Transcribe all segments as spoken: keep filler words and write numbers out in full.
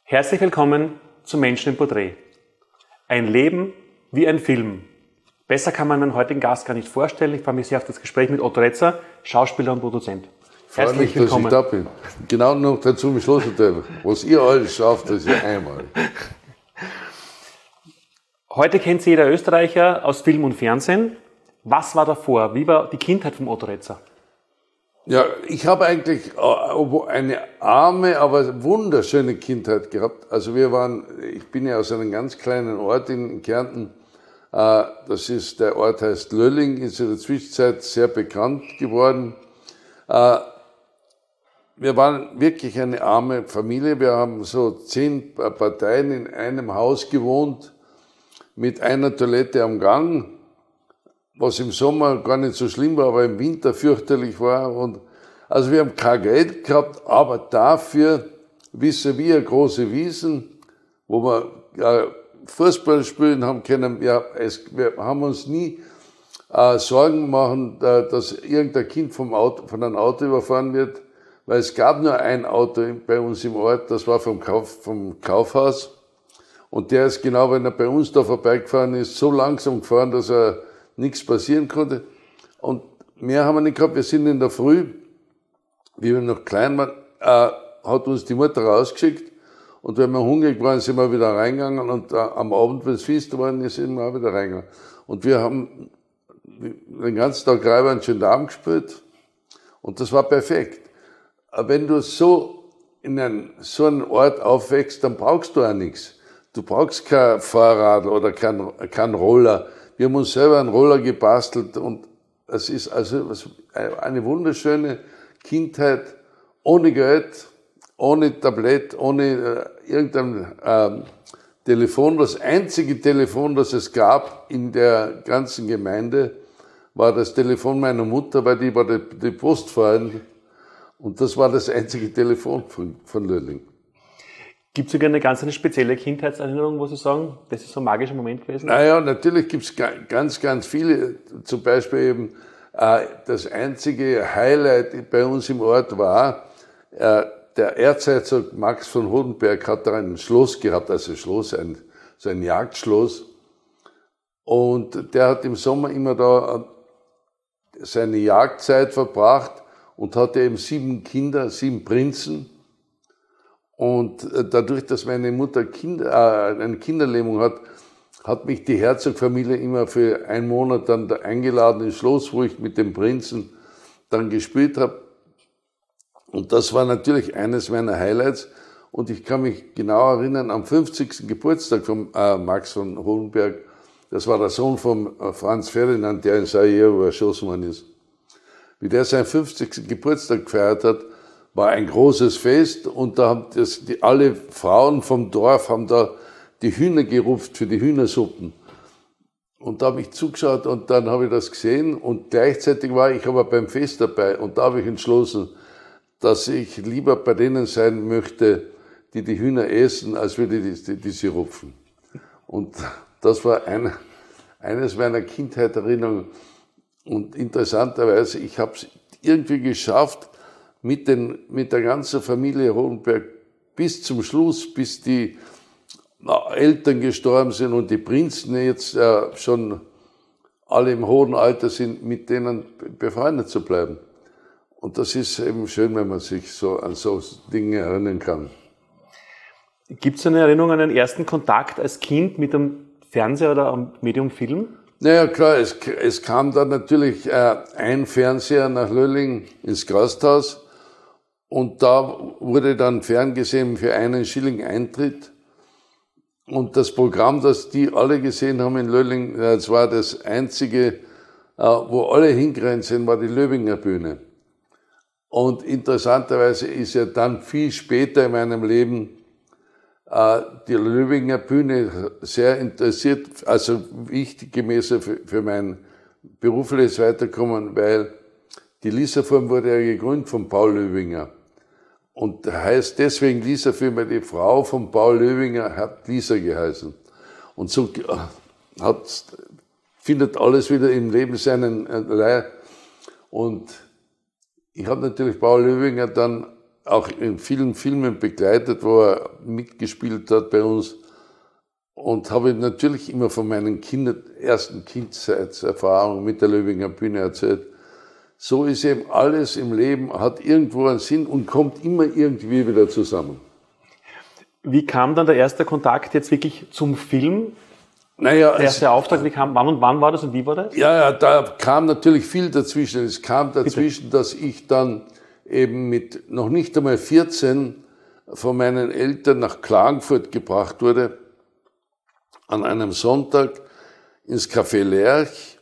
Herzlich willkommen zu Menschen im Porträt. Ein Leben wie ein Film. Besser kann man meinen heutigen Gast gar nicht vorstellen. Ich freue mich sehr auf das Gespräch mit Otto Retzer, Schauspieler und Produzent. Herzlich mich, willkommen. Dass ich da bin. Genau noch dazu im Schlosshotel. Was ihr alles schafft, das ist ja einmal. Heute kennt Sie jeder Österreicher aus Film und Fernsehen. Was war davor? Wie war die Kindheit von Otto Retzer? Ja, ich habe eigentlich eine arme, aber wunderschöne Kindheit gehabt. Also wir waren, ich bin ja aus einem ganz kleinen Ort in Kärnten. Das ist, der Ort heißt Lölling, ist in der Zwischenzeit sehr bekannt geworden. Wir waren wirklich eine arme Familie. Wir haben so zehn Parteien in einem Haus gewohnt, mit einer Toilette am Gang, was im Sommer gar nicht so schlimm war, aber im Winter fürchterlich war. Und also wir haben kein Geld gehabt, aber dafür vis-à-vis große Wiesen, wo wir ja, Fußball spielen haben können. Ja, es, wir haben uns nie äh, Sorgen machen, da, dass irgendein Kind vom Auto, von einem Auto überfahren wird, weil es gab nur ein Auto bei uns im Ort, das war vom, Kauf, vom Kaufhaus. Und der ist genau, wenn er bei uns da vorbeigefahren ist, so langsam gefahren, dass er nichts passieren konnte. Und mehr haben wir nicht gehabt. Wir sind in der Früh, wie wir noch klein waren, äh, hat uns die Mutter rausgeschickt. Und wenn wir hungrig waren, sind wir wieder reingegangen. Und äh, am Abend, wenn es finster war, sind wir auch wieder reingegangen. Und wir haben den ganzen Tag Reiber und Gendarm gespielt. Und das war perfekt. Aber wenn du so in einen, so einen Ort aufwächst, dann brauchst du auch nichts. Du brauchst kein Fahrrad oder kein, kein Roller. Wir haben uns selber einen Roller gebastelt und es ist also eine wunderschöne Kindheit ohne Geld, ohne Tablett, ohne äh, irgendein äh, Telefon. Das einzige Telefon, das es gab in der ganzen Gemeinde, war das Telefon meiner Mutter, weil die war die, die Postfreundin und das war das einzige Telefon von, von Lölling. Gibt es sogar eine ganz eine spezielle Kindheitserinnerung, wo Sie sagen, das ist so ein magischer Moment gewesen? Naja, natürlich gibt es ganz, ganz viele. Zum Beispiel eben äh, das einzige Highlight bei uns im Ort war, äh, der Erzherzog Max von Hodenberg hat da ein Schloss gehabt, also ein Schloss, ein, so ein Jagdschloss. Und der hat im Sommer immer da seine Jagdzeit verbracht und hatte eben sieben Kinder, sieben Prinzen. Und dadurch, dass meine Mutter Kinder, äh, eine Kinderlähmung hat, hat mich die Herzogfamilie immer für einen Monat dann da eingeladen ins Schloss, wo ich mit dem Prinzen dann gespielt habe. Und das war natürlich eines meiner Highlights. Und ich kann mich genau erinnern, am fünfzigsten Geburtstag von äh, Max von Hohenberg, das war der Sohn von äh, Franz Ferdinand, der in Sarajevo erschossen worden ist. Wie der seinen fünfzigsten Geburtstag gefeiert hat, war ein großes Fest und da haben das, die, alle Frauen vom Dorf haben da die Hühner gerupft für die Hühnersuppen. Und da habe ich zugeschaut und dann habe ich das gesehen und gleichzeitig war ich aber beim Fest dabei und da habe ich entschlossen, dass ich lieber bei denen sein möchte, die die Hühner essen, als wir die, die, die sie rupfen. Und das war eine, eines meiner Kindheitserinnerungen. Und interessanterweise, ich habe es irgendwie geschafft, mit, den, mit der ganzen Familie Hohenberg bis zum Schluss, bis die Eltern gestorben sind und die Prinzen jetzt äh, schon alle im hohen Alter sind, mit denen befreundet zu bleiben. Und das ist eben schön, wenn man sich so an so Dinge erinnern kann. Gibt es eine Erinnerung an den ersten Kontakt als Kind mit dem Fernseher oder am Medium Film? Naja, klar, es, es kam dann natürlich äh, ein Fernseher nach Lölling ins Gasthaus. Und da wurde dann ferngesehen für einen Schilling Eintritt. Und das Programm, das die alle gesehen haben in Lölling, das war das einzige, wo alle hingerannt sind, war die Löwinger Bühne. Und interessanterweise ist ja dann viel später in meinem Leben die Löwinger Bühne sehr interessiert, also wichtig gewesen für, für mein berufliches Weiterkommen, weil die Lisa-Firma wurde ja gegründet von Paul Löwinger. Und heißt deswegen Lisa-Firma, die Frau von Paul Löwinger hat Lisa geheißen. Und so hat, findet alles wieder im Leben seinen Leih. Und ich habe natürlich Paul Löwinger dann auch in vielen Filmen begleitet, wo er mitgespielt hat bei uns. Und habe natürlich immer von meinen Kinder, ersten Kindheitserfahrungen mit der Löwinger Bühne erzählt. So ist eben alles im Leben, hat irgendwo einen Sinn und kommt immer irgendwie wieder zusammen. Wie kam dann der erste Kontakt jetzt wirklich zum Film? Naja, der erste Auftrag, wie kam, wann und wann war das und wie war das? Ja, ja, da kam natürlich viel dazwischen. Es kam dazwischen, Bitte. Dass ich dann eben mit noch nicht einmal vierzehn von meinen Eltern nach Klagenfurt gebracht wurde, an einem Sonntag ins Café Lerch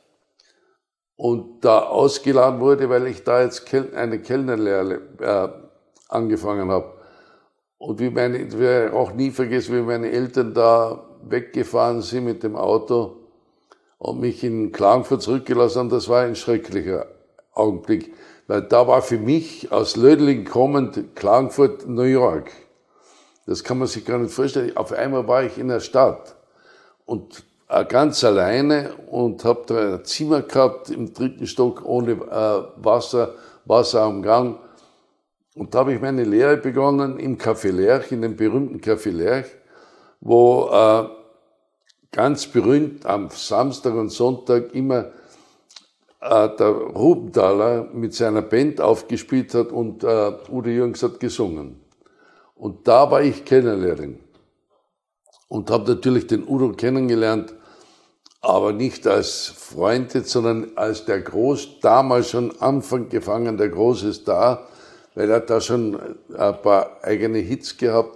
und da ausgeladen wurde, weil ich da jetzt eine Kellnerlehre äh, angefangen habe. Und wie meine, ich werde auch nie vergessen, wie meine Eltern da weggefahren sind mit dem Auto und mich in Klagenfurt zurückgelassen haben, das war ein schrecklicher Augenblick. Weil da war für mich aus Lödling kommend Klagenfurt New York. Das kann man sich gar nicht vorstellen. Auf einmal war ich in der Stadt. Und ganz alleine und habe da ein Zimmer gehabt im dritten Stock ohne äh, Wasser, Wasser am Gang. Und da habe ich meine Lehre begonnen im Café Lerch, in dem berühmten Café Lerch, wo äh, ganz berühmt am Samstag und Sonntag immer äh, der Rubenthaler mit seiner Band aufgespielt hat und äh, Udo Jürgens hat gesungen. Und da war ich Kellnerlehrerin. Und habe natürlich den Udo kennengelernt, aber nicht als Freund, sondern als der groß, damals schon Anfang gefangen, der große Star, weil er da schon ein paar eigene Hits gehabt.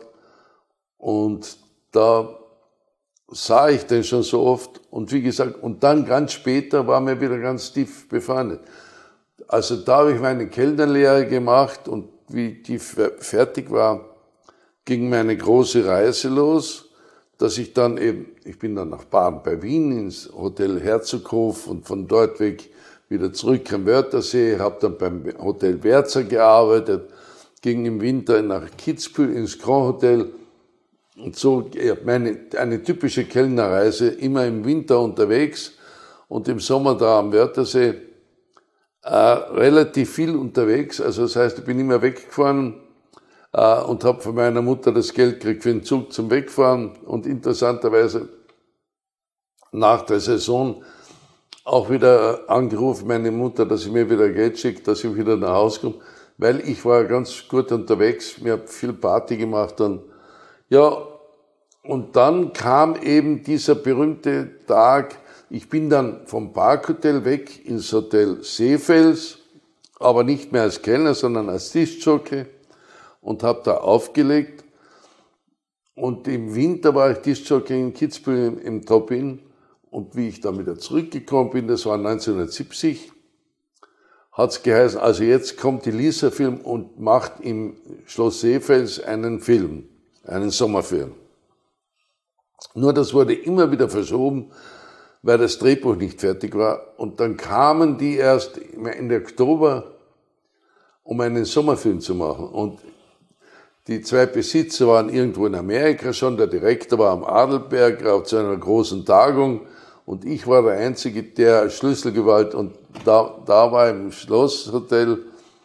Und da sah ich den schon so oft. Und wie gesagt, und dann ganz später waren wir wieder ganz tief befreundet. Also da habe ich meine Kellnerlehre gemacht und wie die fertig war, ging meine große Reise los. Dass ich dann eben, ich bin dann nach Baden bei Wien ins Hotel Herzoghof und von dort weg wieder zurück am Wörthersee, habe dann beim Hotel Werzer gearbeitet, ging im Winter nach Kitzbühel ins Grand Hotel und so meine, eine typische Kellnerreise, immer im Winter unterwegs und im Sommer da am Wörthersee äh, relativ viel unterwegs, also das heißt, ich bin immer weggefahren, und habe von meiner Mutter das Geld gekriegt für den Zug zum Wegfahren und interessanterweise nach der Saison auch wieder angerufen, meine Mutter, dass sie mir wieder Geld schickt, dass ich wieder nach Hause komme, weil ich war ganz gut unterwegs, mir habe viel Party gemacht und ja, und dann kam eben dieser berühmte Tag, ich bin dann vom Parkhotel weg ins Hotel Seefels, aber nicht mehr als Kellner, sondern als Diskjockey. Und habe da aufgelegt. Und im Winter war ich Diskjockey in Kitzbühel im, im Top-In. Und wie ich dann wieder zurückgekommen bin, das war neunzehnhundertsiebzig, hat es geheißen, also jetzt kommt die Lisa Film und macht im Schloss Seefels einen Film, einen Sommerfilm. Nur das wurde immer wieder verschoben, weil das Drehbuch nicht fertig war. Und dann kamen die erst Ende Oktober, um einen Sommerfilm zu machen. Und die zwei Besitzer waren irgendwo in Amerika schon, der Direktor war am Adelberg auf zu einer großen Tagung und ich war der Einzige, der Schlüsselgewalt und da, da war im Schlosshotel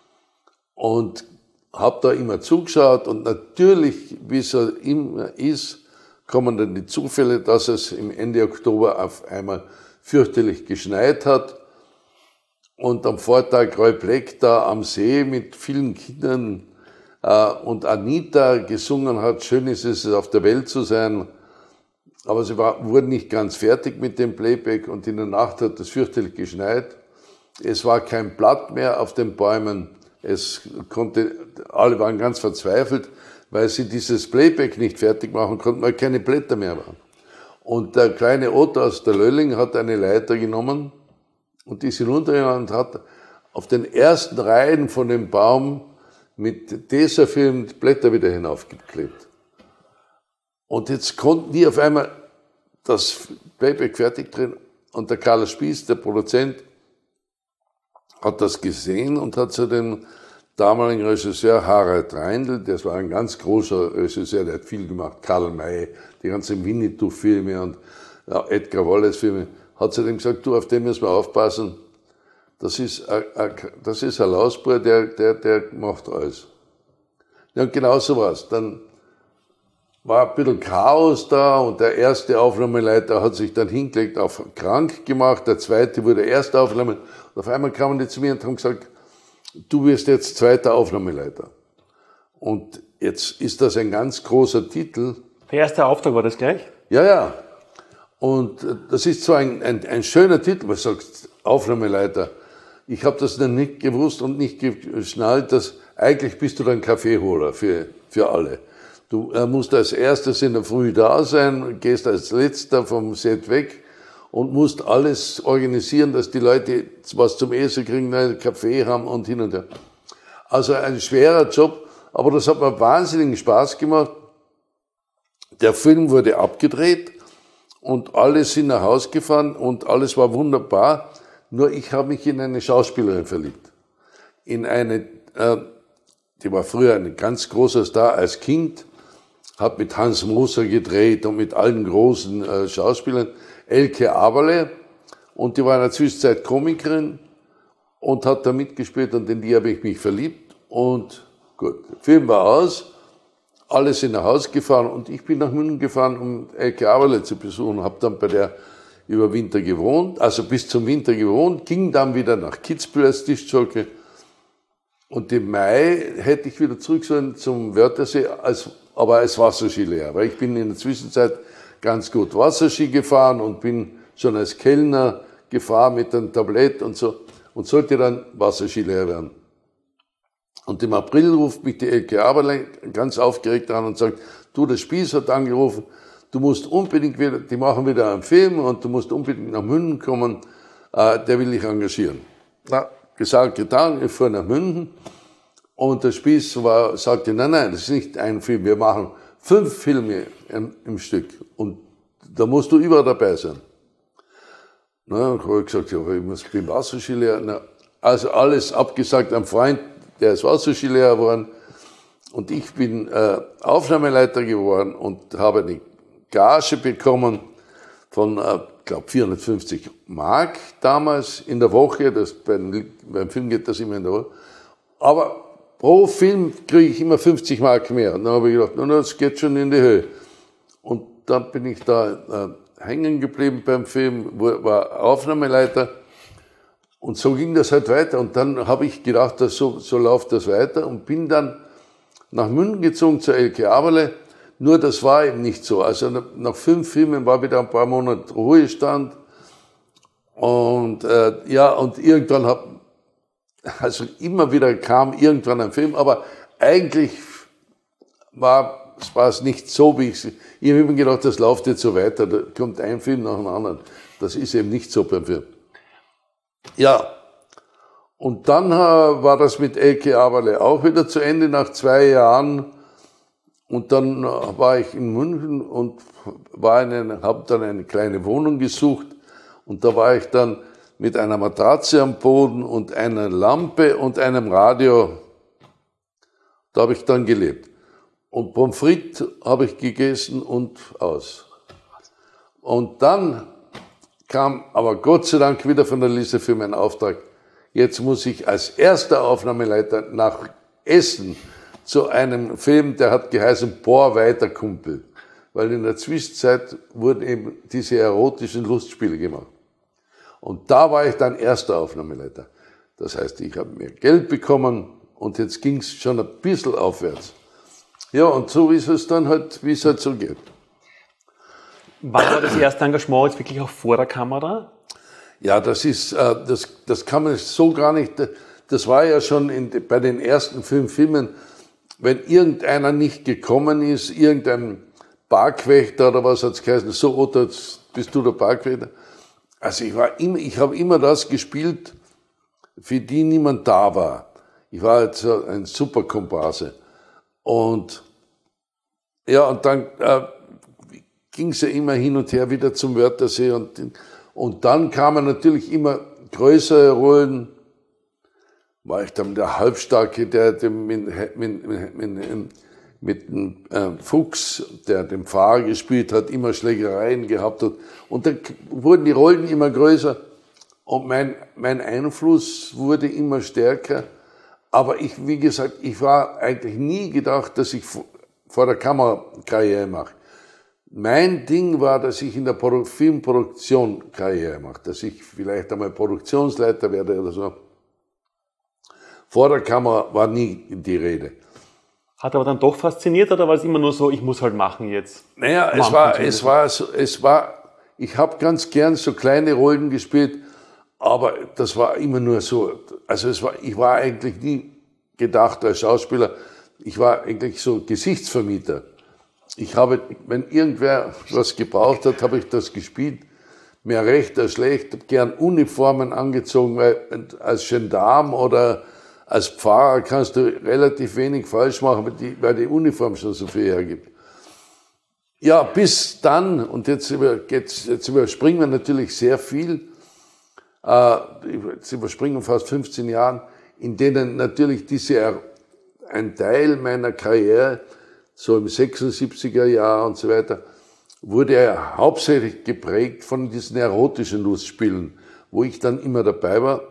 und habe da immer zugeschaut und natürlich, wie es immer ist, kommen dann die Zufälle, dass es im Ende Oktober auf einmal fürchterlich geschneit hat und am Vortag Roy Black da am See mit vielen Kindern und Anita gesungen hat, schön ist es, auf der Welt zu sein, aber sie war, wurden nicht ganz fertig mit dem Playback und in der Nacht hat es fürchterlich geschneit. Es war kein Blatt mehr auf den Bäumen, es konnte, alle waren ganz verzweifelt, weil sie dieses Playback nicht fertig machen konnten, weil keine Blätter mehr waren. Und der kleine Otto aus der Lölling hat eine Leiter genommen und ist hinuntergegangen und hat auf den ersten Reihen von dem Baum mit Tesafilm die Blätter wieder hinaufgeklebt. Und jetzt konnten die auf einmal das Playback fertig drehen und der Karl Spieß, der Produzent, hat das gesehen und hat zu dem damaligen Regisseur Harald Reindl, das war ein ganz großer Regisseur, der hat viel gemacht, Karl May, die ganzen Winnetou-Filme und ja, Edgar Wallace-Filme, hat zu dem gesagt, du, auf den müssen wir aufpassen, das ist ein, das ist ein Lausbub, der, der, der macht alles. Ja, genau so war's. Dann war ein bisschen Chaos da und der erste Aufnahmeleiter hat sich dann hingelegt auf krank gemacht, der zweite wurde erster Aufnahmeleiter. Und auf einmal kamen die zu mir und haben gesagt, du wirst jetzt zweiter Aufnahmeleiter. Und jetzt ist das ein ganz großer Titel. Der erste Auftrag war das gleich? Ja, ja. Und das ist so ein, ein, ein schöner Titel, man sagt Aufnahmeleiter. Ich habe das dann nicht gewusst und nicht geschnallt, dass eigentlich bist du dann Kaffeeholer für, für alle. Du musst als erstes in der Früh da sein, gehst als letzter vom Set weg und musst alles organisieren, dass die Leute was zum Essen kriegen, einen Kaffee haben und hin und her. Also ein schwerer Job, aber das hat mir wahnsinnigen Spaß gemacht. Der Film wurde abgedreht und alle sind nach Hause gefahren und alles war wunderbar. Nur ich habe mich in eine Schauspielerin verliebt. In eine, äh, die war früher ein ganz großer Star als Kind, hat mit Hans Moser gedreht und mit allen großen äh, Schauspielern, Elke Aberle, und die war in der Zwischenzeit Komikerin und hat da mitgespielt und in die habe ich mich verliebt und gut, der Film war aus, alle sind nach Hause gefahren und ich bin nach München gefahren, um Elke Aberle zu besuchen, habe dann bei der über Winter gewohnt, also bis zum Winter gewohnt, ging dann wieder nach Kitzbühel als Tischjockey und im Mai hätte ich wieder zurück sollen zum Wörthersee, als, aber als Wasserskilehrer, weil ich bin in der Zwischenzeit ganz gut Wasserski gefahren und bin schon als Kellner gefahren mit einem Tablett und so und sollte dann Wasserskilehrer werden. Und im April ruft mich die Elke Aberle ganz aufgeregt an und sagt, du, der Spieß hat angerufen, du musst unbedingt wieder, die machen wieder einen Film und du musst unbedingt nach München kommen, äh, der will dich engagieren. Na, gesagt, getan, ich fuhr nach München und der Spieß war, sagte, nein, nein, das ist nicht ein Film, wir machen fünf Filme im, im Stück und da musst du überall dabei sein. Na, ich habe gesagt, ja, ich muss, bin Wasserskilehrer. Na, also alles abgesagt, ein Freund, der ist Wasserskilehrer geworden und ich bin äh, Aufnahmeleiter geworden und habe eine Gage bekommen von, äh, glaube vierhundertfünfzig Mark damals in der Woche. Das, beim, beim Film geht das immer in der Woche. Aber pro Film kriege ich immer fünfzig Mark mehr. Und dann habe ich gedacht, na, das geht schon in die Höhe. Und dann bin ich da äh, hängen geblieben beim Film, war Aufnahmeleiter. Und so ging das halt weiter. Und dann habe ich gedacht, dass so, so läuft das weiter und bin dann nach München gezogen zur Elke Aberle. Nur das war eben nicht so. Also nach fünf Filmen war wieder ein paar Monate Ruhestand. Und äh, ja, und irgendwann hab, also immer wieder kam irgendwann ein Film, aber eigentlich war, war es nicht so, wie ich ich habe immer gedacht, das läuft jetzt so weiter, da kommt ein Film nach dem anderen. Das ist eben nicht so beim Film. Ja, und dann äh, war das mit Elke Aberle auch wieder zu Ende nach zwei Jahren. Und dann äh, war ich in München und habe dann eine kleine Wohnung gesucht. Und da war ich dann mit einer Matratze am Boden und einer Lampe und einem Radio. Da habe ich dann gelebt. Und Pommes frites habe ich gegessen und aus. Und dann kam aber Gott sei Dank wieder von der Liste für meinen Auftrag. Jetzt muss ich als erster Aufnahmeleiter nach Essen zu einem Film, der hat geheißen Bohr weiter Kumpel. Weil in der Zwischenzeit wurden eben diese erotischen Lustspiele gemacht. Und da war ich dann erster Aufnahmeleiter. Das heißt, ich habe mehr Geld bekommen und jetzt ging es schon ein bisschen aufwärts. Ja, und so ist es dann halt, wie es halt so geht. Wann war das erste Engagement jetzt wirklich auch vor der Kamera? Ja, das ist, äh, das, das kann man so gar nicht, das war ja schon in, bei den ersten fünf Filmen, wenn irgendeiner nicht gekommen ist, irgendein Parkwächter oder was hat's geheißen, so, Otto, jetzt bist du der Parkwächter. Also ich war immer, ich habe immer das gespielt, für die niemand da war. Ich war jetzt ein super Komparse. Und ja, und dann äh, ging es ja immer hin und her wieder zum Wörthersee und, und dann kamen natürlich immer größere Rollen. War ich dann der Halbstarke, der dem, mit, mit, mit, mit, mit dem äh, Fuchs, der den Fahrer gespielt hat, immer Schlägereien gehabt hat. Und dann wurden die Rollen immer größer und mein, mein Einfluss wurde immer stärker. Aber ich, wie gesagt, ich war eigentlich nie gedacht, dass ich vor der Kamera Karriere mache. Mein Ding war, dass ich in der Filmproduktion Karriere mache, dass ich vielleicht einmal Produktionsleiter werde oder so. Vor der Kamera war nie die Rede. Hat aber dann doch fasziniert oder war es immer nur so, ich muss halt machen jetzt? Naja, es war, es war, es war, ich habe ganz gern so kleine Rollen gespielt, aber das war immer nur so, also es war, ich war eigentlich nie gedacht als Schauspieler, ich war eigentlich so Gesichtsvermieter. Ich habe, wenn irgendwer was gebraucht hat, habe ich das gespielt. Mehr recht als schlecht, gern Uniformen angezogen, weil als Gendarm oder als Pfarrer kannst du relativ wenig falsch machen, weil die, weil die Uniform schon so viel hergibt. Ja, bis dann, und jetzt, über, jetzt, jetzt überspringen wir natürlich sehr viel, äh, jetzt überspringen wir fast fünfzehn Jahre, in denen natürlich diese, ein Teil meiner Karriere, so im sechsundsiebziger Jahr und so weiter, wurde er hauptsächlich geprägt von diesen erotischen Lustspielen, wo ich dann immer dabei war.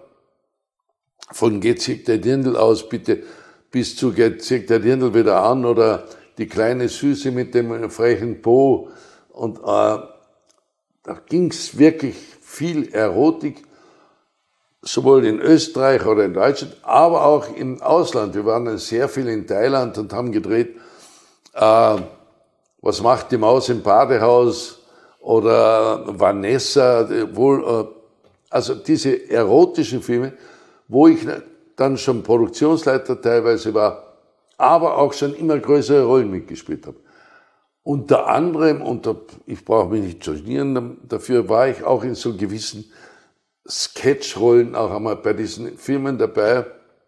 Von Geht sich der Dirndl aus, bitte, bis zu Geht sich der Dirndl wieder an oder die kleine Süße mit dem frechen Po. Und äh, da ging's wirklich viel Erotik, sowohl in Österreich oder in Deutschland, aber auch im Ausland. Wir waren dann sehr viel in Thailand und haben gedreht, Äh, was macht die Maus im Badehaus oder Vanessa, wohl, äh, also diese erotischen Filme, wo ich dann schon Produktionsleiter teilweise war, aber auch schon immer größere Rollen mitgespielt habe. Unter anderem, und ich brauche mich nicht genieren, dafür war ich auch in so gewissen Sketchrollen auch einmal bei diesen Filmen dabei.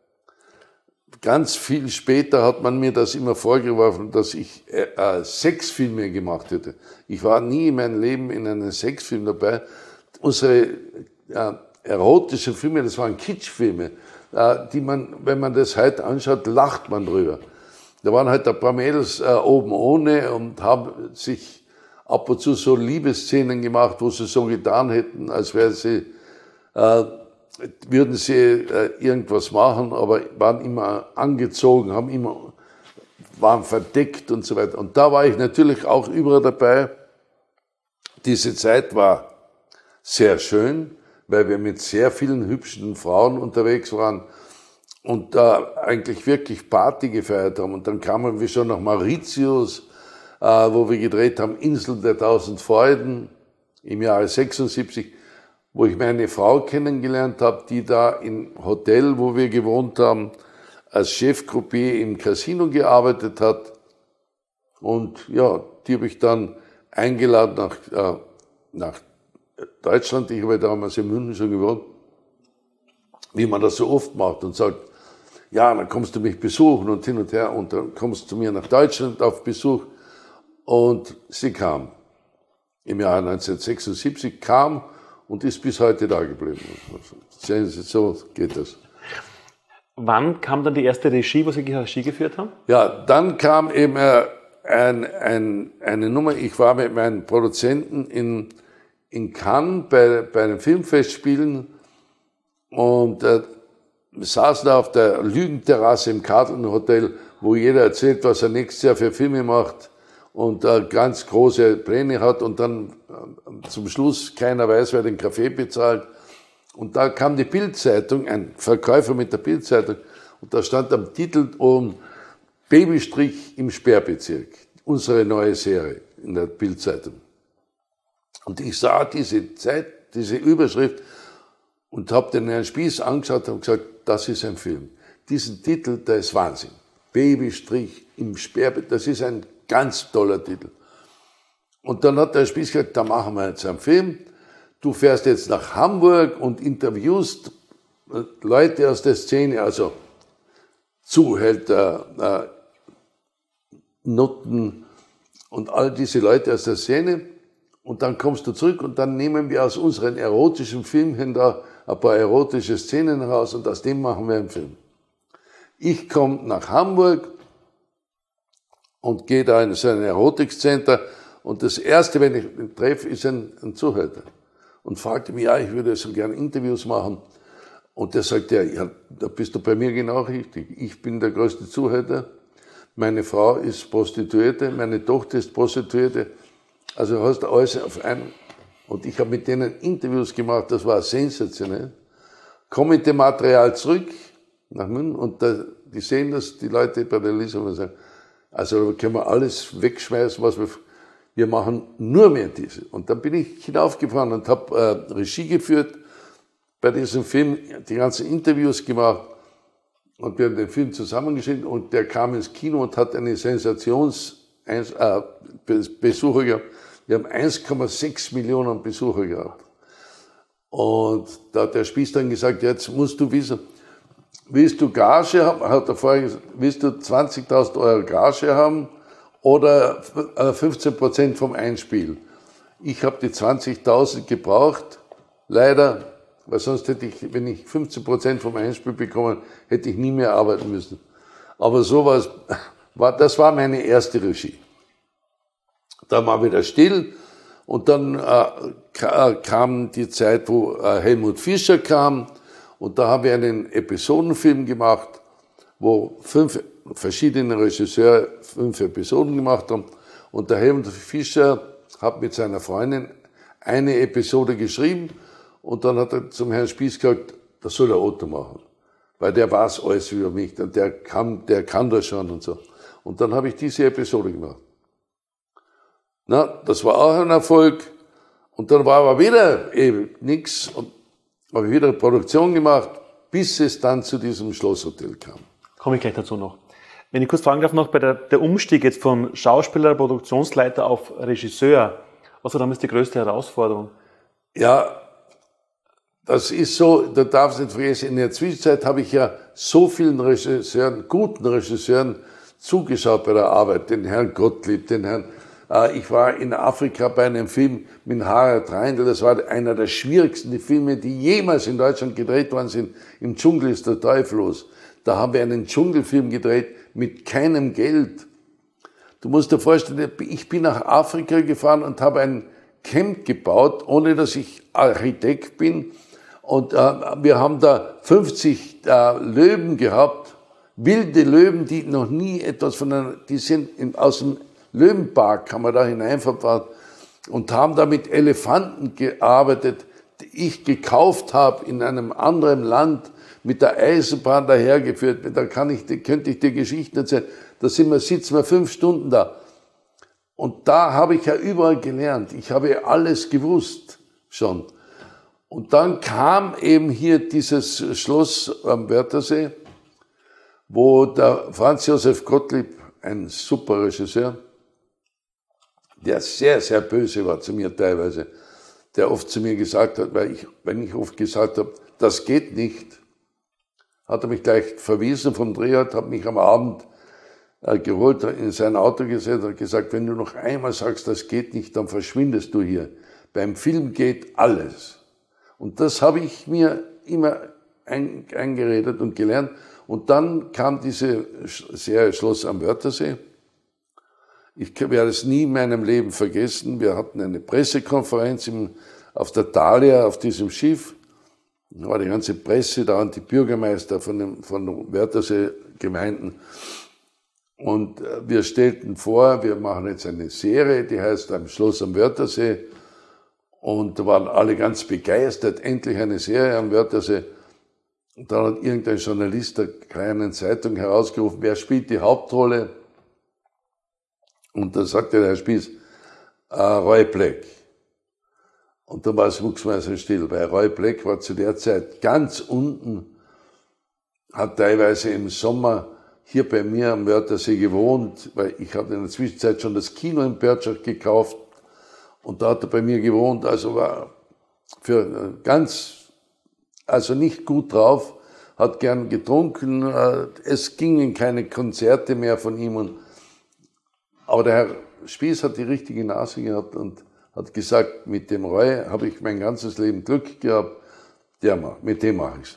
Ganz viel später hat man mir das immer vorgeworfen, dass ich äh, Sexfilme gemacht hätte. Ich war nie in meinem Leben in einem Sexfilm dabei. Unsere äh, erotischen Filme, das waren Kitschfilme, äh, die man, wenn man das heute anschaut, lacht man drüber. Da waren halt ein paar Mädels äh, oben ohne und haben sich ab und zu so Liebesszenen gemacht, wo sie so getan hätten, als wäre sie äh, würden sie äh, irgendwas machen, aber waren immer angezogen, haben immer, waren verdeckt und so weiter. Und da war ich natürlich auch überall dabei. Diese Zeit war sehr schön, weil wir mit sehr vielen hübschen Frauen unterwegs waren und da eigentlich wirklich Party gefeiert haben. Und dann kamen wir schon nach Mauritius, äh, wo wir gedreht haben, Insel der tausend Freuden im Jahre sechsundsiebzig. Wo ich meine Frau kennengelernt habe, die da im Hotel, wo wir gewohnt haben, als Chefcroupier im Casino gearbeitet hat. Und ja, die habe ich dann eingeladen nach, äh, nach Deutschland. Ich habe damals in München schon gewohnt, wie man das so oft macht und sagt, ja, dann kommst du mich besuchen und hin und her und dann kommst du zu mir nach Deutschland auf Besuch. Und sie kam. Im Jahr neunzehnhundertsechsundsiebzig kam und ist bis heute da geblieben. Sehen Sie, so geht das. Wann kam dann die erste Regie, wo Sie Regie geführt haben? Ja, dann kam eben äh, ein, ein, eine Nummer. Ich war mit meinen Produzenten in, in Cannes bei, bei den Filmfestspielen und äh, wir saßen da auf der Lügenterrasse im Carlton Hotel, wo jeder erzählt, was er nächstes Jahr für Filme macht und äh, ganz große Pläne hat und dann äh, zum Schluss keiner weiß, wer den Kaffee bezahlt. Und da kam die Bild-Zeitung, ein Verkäufer mit der Bild-Zeitung, und da stand am Titel oben Babystrich im Sperrbezirk, unsere neue Serie in der Bild-Zeitung. Und ich sah diese Zeit, diese Überschrift und habe den Herrn Spieß angeschaut und gesagt, das ist ein Film. Diesen Titel, der ist Wahnsinn. Babystrich im Sperrbezirk, das ist ein ganz toller Titel. Und dann hat der Spieß gesagt, da machen wir jetzt einen Film. Du fährst jetzt nach Hamburg und interviewst Leute aus der Szene, also Zuhälter, äh, Nutten und all diese Leute aus der Szene. Und dann kommst du zurück und dann nehmen wir aus unseren erotischen Filmen da ein paar erotische Szenen raus und aus dem machen wir einen Film. Ich komme nach Hamburg und gehe da in so ein Erotikcenter und das Erste, wenn ich ihn treffe, ist ein, ein Zuhälter. Und fragte mich, ja, ich würde so gerne Interviews machen. Und der sagt, ja, ja, da bist du bei mir genau richtig. Ich bin der größte Zuhälter. Meine Frau ist Prostituierte, meine Tochter ist Prostituierte. Also hast du alles auf einen. Und ich habe mit denen Interviews gemacht, das war sensationell. Komme mit dem Material zurück nach München und da, die sehen das, die Leute bei der Elisabeth sagen, also da können wir alles wegschmeißen, was wir, wir machen nur mehr diese. Und dann bin ich hinaufgefahren und habe äh, Regie geführt bei diesem Film, die ganzen Interviews gemacht und wir haben den Film zusammengeschnitten und der kam ins Kino und hat eine Sensations äh, Besucher gehabt. Wir haben eins Komma sechs Millionen Besucher gehabt. Und da hat der Spieß dann gesagt, jetzt musst du wissen, willst du Gage haben, hat er vorher gesagt, willst du zwanzigtausend Euro Gage haben oder fünfzehn Prozent vom Einspiel? Ich habe die zwanzigtausend gebraucht, leider, weil sonst hätte ich, wenn ich fünfzehn Prozent vom Einspiel bekommen, hätte ich nie mehr arbeiten müssen. Aber sowas war, das war meine erste Regie. Dann war wieder still und dann äh, kam die Zeit, wo äh, Helmut Fischer kam und da haben wir einen Episodenfilm gemacht, wo fünf verschiedene Regisseure fünf Episoden gemacht haben und der Helmut Fischer hat mit seiner Freundin eine Episode geschrieben und dann hat er zum Herrn Spieß gesagt, das soll der Otto machen, weil der weiß alles über mich und der kann, der kann das schon und so. Und dann habe ich diese Episode gemacht. Na, das war auch ein Erfolg. Und dann war aber wieder eben nichts und habe wieder eine Produktion gemacht, bis es dann zu diesem Schlosshotel kam. Komme ich gleich dazu noch. Wenn ich kurz fragen darf noch, bei der, der Umstieg jetzt vom Schauspieler, Produktionsleiter auf Regisseur, was war damals die größte Herausforderung? Ja, das ist so, da darfst du nicht vergessen, in der Zwischenzeit habe ich ja so vielen Regisseuren, guten Regisseuren zugeschaut bei der Arbeit, den Herrn Gottlieb, den Herrn Ich war in Afrika bei einem Film mit Harald Reindl, das war einer der schwierigsten Filme, die jemals in Deutschland gedreht worden sind. Im Dschungel ist der Teufel los. Da haben wir einen Dschungelfilm gedreht mit keinem Geld. Du musst dir vorstellen, ich bin nach Afrika gefahren und habe ein Camp gebaut, ohne dass ich Architekt bin. Und äh, wir haben da fünfzig äh, Löwen gehabt, wilde Löwen, die noch nie etwas von einer, die sind in, aus dem Löwenpark, haben wir da hineinverbracht und haben da mit Elefanten gearbeitet, die ich gekauft habe in einem anderen Land, mit der Eisenbahn dahergeführt. Da kann ich, könnte ich dir Geschichten erzählen. Da sind wir, sitzen wir fünf Stunden da. Und da habe ich ja überall gelernt. Ich habe alles gewusst schon. Und dann kam eben hier dieses Schloss am Wörthersee, wo der Franz Josef Gottlieb, ein super Regisseur, der sehr, sehr böse war zu mir teilweise, der oft zu mir gesagt hat, weil ich, wenn ich oft gesagt habe, das geht nicht, hat er mich gleich verwiesen vom Drehort, hat mich am Abend äh, geholt, in sein Auto gesetzt und gesagt, wenn du noch einmal sagst, das geht nicht, dann verschwindest du hier. Beim Film geht alles. Und das habe ich mir immer ein, eingeredet und gelernt. Und dann kam diese Serie Schloss am Wörthersee. Ich werde es nie in meinem Leben vergessen. Wir hatten eine Pressekonferenz im, auf der Thalia, auf diesem Schiff. Da war die ganze Presse da und die Bürgermeister von den, von den Wörthersee-Gemeinden. Und wir stellten vor, wir machen jetzt eine Serie, die heißt Am Schloss am Wörthersee. Und da waren alle ganz begeistert, endlich eine Serie am Wörthersee. Und dann hat irgendein Journalist der kleinen Zeitung herausgerufen, wer spielt die Hauptrolle? Und da sagte der Herr Spieß, äh, Roy Black. Und dann war es wuchsmeister still, weil Roy Black war zu der Zeit ganz unten, hat teilweise im Sommer hier bei mir am Wörthersee gewohnt, weil ich habe in der Zwischenzeit schon das Kino in Pörtschach gekauft und da hat er bei mir gewohnt, also war für ganz, also nicht gut drauf, hat gern getrunken, es gingen keine Konzerte mehr von ihm. Und, aber der Herr Spieß hat die richtige Nase gehabt und hat gesagt, mit dem Roy habe ich mein ganzes Leben Glück gehabt, der, mit dem mache ich's.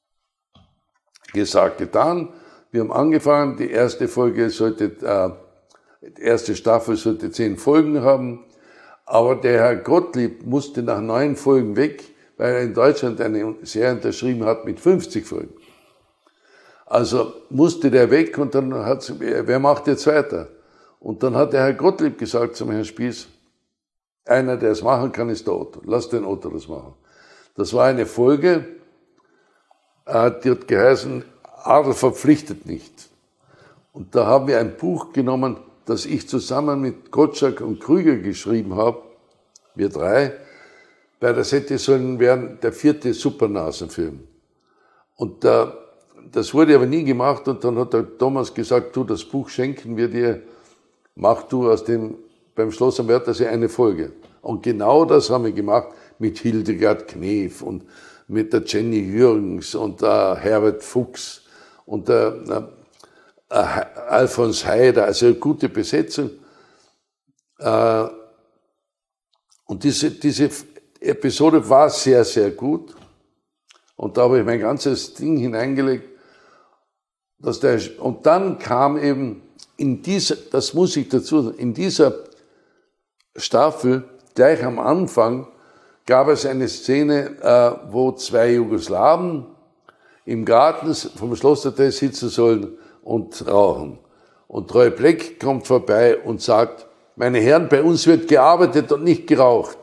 Gesagt, getan. Wir haben angefangen, die erste Folge sollte, äh, die erste Staffel sollte zehn Folgen haben, aber der Herr Gottlieb musste nach neun Folgen weg, weil er in Deutschland eine Serie unterschrieben hat mit fünfzig Folgen. Also musste der weg und dann hat wer macht jetzt weiter? Und dann hat der Herr Gottlieb gesagt zum Herrn Spieß, einer, der es machen kann, ist der Otto. Lass den Otto das machen. Das war eine Folge, die hat geheißen, Adel verpflichtet nicht. Und da haben wir ein Buch genommen, das ich zusammen mit Gottschalk und Krüger geschrieben habe, wir drei, weil das hätte sollen werden der vierte Supernasenfilm. Und da, das wurde aber nie gemacht und dann hat der Thomas gesagt, du, das Buch schenken wir dir, mach du aus dem, beim Schloss am Wörthersee eine Folge. Und genau das haben wir gemacht mit Hildegard Knef und mit der Jenny Jürgens und der Herbert Fuchs und der äh, Alfons Heider, also eine gute Besetzung. Äh, und diese, diese Episode war sehr, sehr gut. Und da habe ich mein ganzes Ding hineingelegt. Dass der, und dann kam eben in dieser, das muss ich dazu sagen, in dieser Staffel, gleich am Anfang, gab es eine Szene, äh, wo zwei Jugoslawen im Garten vom Schlosshotel sitzen sollen und rauchen. Und Roy Black kommt vorbei und sagt, meine Herren, bei uns wird gearbeitet und nicht geraucht.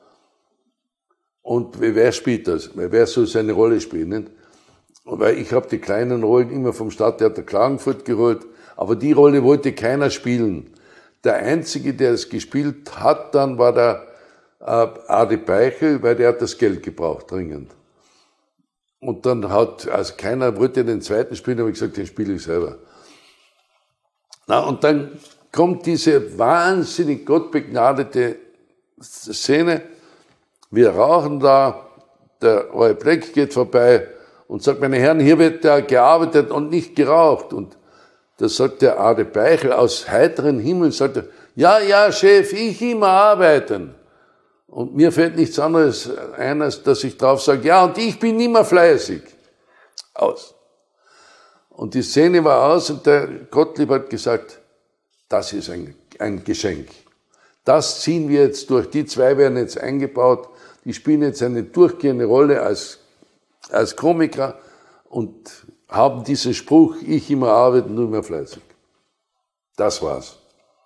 Und wer spielt das? Wer soll seine Rolle spielen? Nicht? Weil ich habe die kleinen Rollen immer vom Stadttheater Klagenfurt geholt, aber die Rolle wollte keiner spielen. Der Einzige, der es gespielt hat, dann war der äh, Adi Beichel, weil der hat das Geld gebraucht, dringend. Und dann hat, also keiner wollte den zweiten spielen, habe ich gesagt, den spiele ich selber. Na, und dann kommt diese wahnsinnig gottbegnadete Szene. Wir rauchen da, der Roy Black geht vorbei und sagt, meine Herren, hier wird da gearbeitet und nicht geraucht. Und da sagt der Adi Beichel aus heiteren Himmel, sagt er, ja, ja, Chef, ich immer arbeiten. Und mir fällt nichts anderes ein, als dass ich drauf sage, ja, und ich bin immer fleißig. Aus. Und die Szene war aus und der Gottlieb hat gesagt, das ist ein, ein Geschenk. Das ziehen wir jetzt durch. Die zwei werden jetzt eingebaut. Die spielen jetzt eine durchgehende Rolle als, als Komiker und haben diesen Spruch, ich immer arbeiten, nur immer fleißig. Das war's.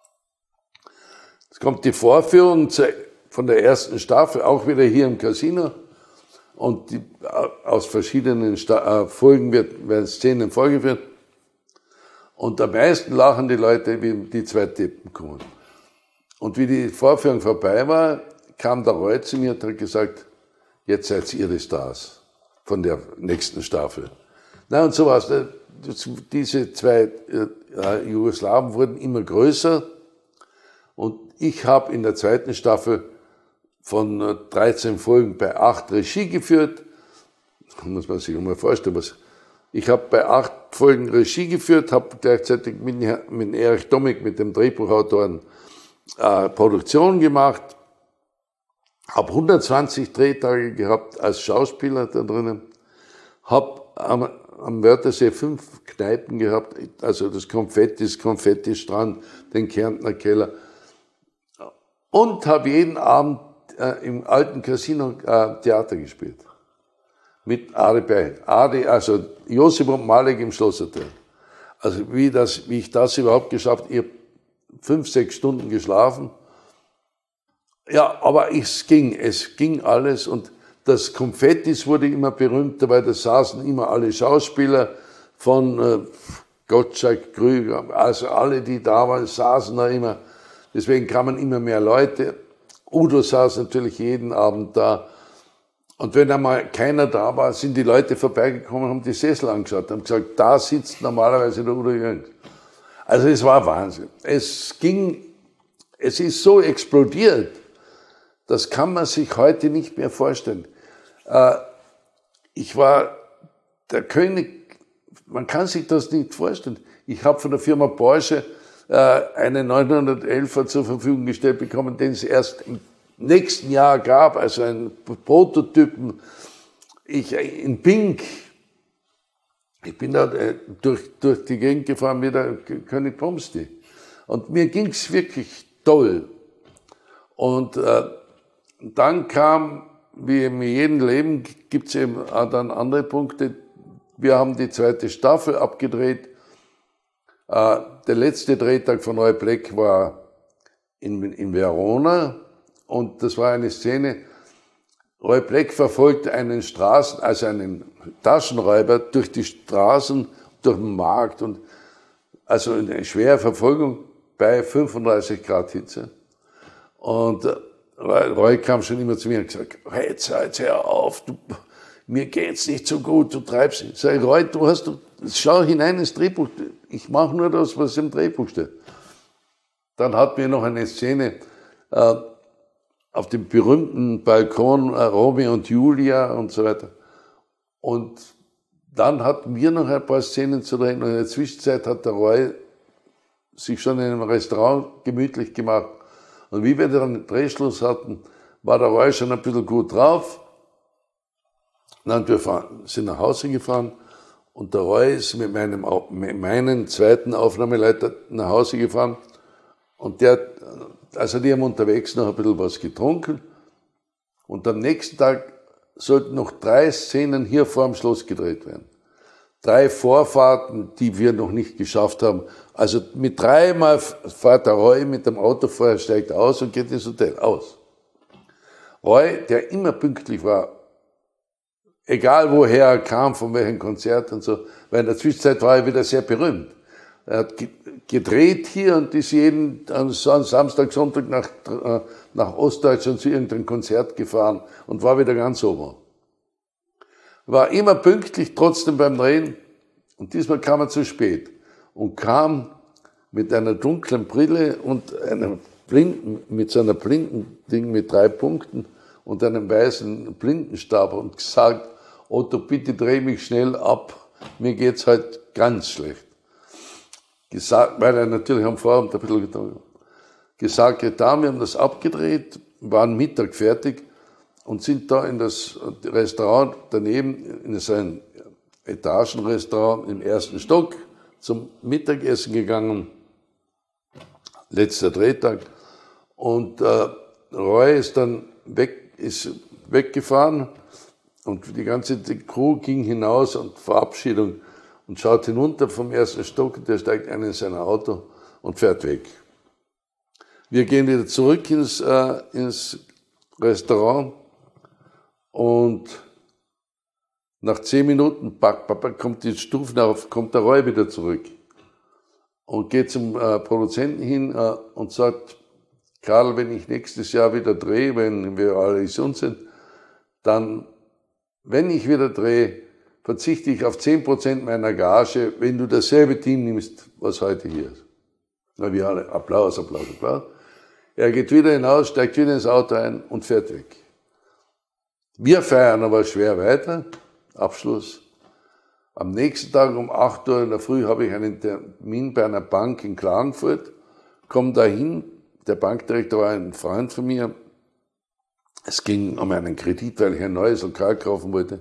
Jetzt kommt die Vorführung von der ersten Staffel, auch wieder hier im Casino. Und die, aus verschiedenen Sta- äh, Folgen wird, werden Szenen vorgeführt. Und am meisten lachen die Leute, wie die zwei Deppen kommen. Und wie die Vorführung vorbei war, kam der Roy zu mir und hat gesagt, jetzt seid ihr die Stars von der nächsten Staffel. Na, und so war's. Diese zwei äh, Jugoslawen wurden immer größer. Und ich habe in der zweiten Staffel von dreizehn Folgen bei acht Regie geführt. Muss man sich mal vorstellen, was. Ich habe bei acht Folgen Regie geführt, habe gleichzeitig mit, mit Erich Domick, mit dem Drehbuchautor, äh, Produktion gemacht, habe hundertzwanzig Drehtage gehabt als Schauspieler da drinnen, habe am, am Wörthersee fünf Kneipen gehabt, also das Konfetti, das Konfettistrand, den Kärntner Keller, und habe jeden Abend äh, im alten Casino äh, Theater gespielt. Mit Adi Beichel. Adi, also Josip und Malek im Schlosshotel. Also wie, das, wie ich das überhaupt geschafft habe, ich habe fünf, sechs Stunden geschlafen. Ja, aber es ging, es ging alles und das Konfettis wurde immer berühmter, weil da saßen immer alle Schauspieler von äh, Gottschalk, Krüger, also alle, die da waren, saßen da immer. Deswegen kamen immer mehr Leute. Udo saß natürlich jeden Abend da. Und wenn einmal keiner da war, sind die Leute vorbeigekommen, haben die Sessel angeschaut, haben gesagt, da sitzt normalerweise der Udo Jürgens. Also es war Wahnsinn. Es ging, es ist so explodiert, das kann man sich heute nicht mehr vorstellen. Ich war der König, man kann sich das nicht vorstellen. Ich habe von der Firma Porsche einen neunhundertelfer zur Verfügung gestellt bekommen, den es erst im nächsten Jahr gab, also einen Prototypen. Ich in Pink. Ich bin da durch, durch die Gegend gefahren wie der König Pomsti. Und mir ging's wirklich toll. Und äh, dann kam wie in jedem Leben gibt es eben auch dann andere Punkte. Wir haben die zweite Staffel abgedreht. Äh, der letzte Drehtag von Roy Black war in, in Verona und das war eine Szene, Roy Black verfolgt einen Straßen, also einen Taschenräuber durch die Straßen, durch den Markt und also eine schwere Verfolgung bei fünfunddreißig Grad Hitze. Und Roy kam schon immer zu mir und gesagt, hey, jetzt, jetzt hör auf, du, mir geht's nicht so gut, du treibst nicht. Sag ich, Roy, du hast, du, schau hinein ins Drehbuch, ich mache nur das, was im Drehbuch steht. Dann hatten wir noch eine Szene äh, auf dem berühmten Balkon äh, Romeo und Julia und so weiter. Und dann hatten wir noch ein paar Szenen zu drehen und in der Zwischenzeit hat der Roy sich schon in einem Restaurant gemütlich gemacht. Und wie wir dann den Drehschluss hatten, war der Roy schon ein bisschen gut drauf. Dann wir fahren, sind nach Hause gefahren und der Roy ist mit meinem, mit meinem zweiten Aufnahmeleiter nach Hause gefahren. Und der, also die haben unterwegs noch ein bisschen was getrunken. Und am nächsten Tag sollten noch drei Szenen hier vor dem Schloss gedreht werden. Drei Vorfahrten, die wir noch nicht geschafft haben. Also mit dreimal fährt der Roy mit dem Auto vorher, steigt aus und geht ins Hotel. Aus. Roy, der immer pünktlich war, egal woher er kam, von welchem Konzert und so, weil in der Zwischenzeit war er wieder sehr berühmt. Er hat gedreht hier und ist jeden an Samstag, Sonntag nach, nach Ostdeutschland zu irgendeinem Konzert gefahren und war wieder ganz oben. War immer pünktlich, trotzdem beim Drehen. Und diesmal kam er zu spät und kam mit einer dunklen Brille und einem blinden, mit seiner blinden Ding mit drei Punkten und einem weißen Blindenstab und gesagt, Otto, bitte dreh mich schnell ab, mir geht's heute ganz schlecht. Gesagt, weil er natürlich am Vorabend ein bisschen getan hat. Gesagt, getan, wir haben das abgedreht, waren Mittag fertig und sind da in das Restaurant daneben, in so ein Etagenrestaurant im ersten Stock zum Mittagessen gegangen. Letzter Drehtag. Und äh, Roy ist dann weg, ist weggefahren und die ganze die Crew ging hinaus und Verabschiedung und schaut hinunter vom ersten Stock und der steigt ein in sein Auto und fährt weg. Wir gehen wieder zurück ins, äh, ins Restaurant und nach zehn Minuten pack, pack, kommt die Stufen auf, kommt der Roy wieder zurück und geht zum äh, Produzenten hin äh, und sagt, Karl, wenn ich nächstes Jahr wieder drehe, wenn wir alle gesund sind, dann, wenn ich wieder drehe, verzichte ich auf zehn Prozent meiner Gage, wenn du dasselbe Team nimmst, was heute hier ist. Na, wir alle, Applaus, Applaus, Applaus. Er geht wieder hinaus, steigt wieder ins Auto ein und fährt weg. Wir feiern aber schwer weiter. Abschluss. Am nächsten Tag um acht Uhr in der Früh habe ich einen Termin bei einer Bank in Klagenfurt, komme dahin, der Bankdirektor war ein Freund von mir. Es ging um einen Kredit, weil ich ein neues Lokal kaufen wollte.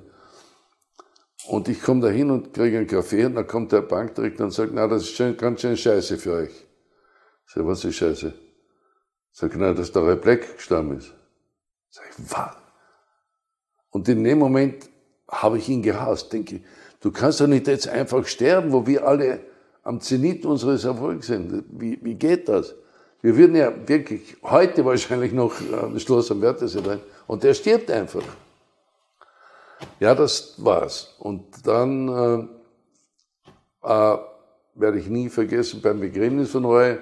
Und ich komme da hin und kriege einen Kaffee und dann kommt der Bankdirektor und sagt, na, das ist schön, ganz schön scheiße für euch. Ich sage, was ist scheiße? Ich sage, na, dass der Roy Black gestorben ist. Ich sage, was? Und in dem Moment habe ich ihn gehasst. Denke, du kannst doch nicht jetzt einfach sterben, wo wir alle am Zenit unseres Erfolgs sind. Wie, wie geht das? Wir würden ja wirklich heute wahrscheinlich noch das Schloss am Wörthersee rein. Und der stirbt einfach. Ja, das war's. Und dann äh, äh, werde ich nie vergessen, beim Begräbnis von Roy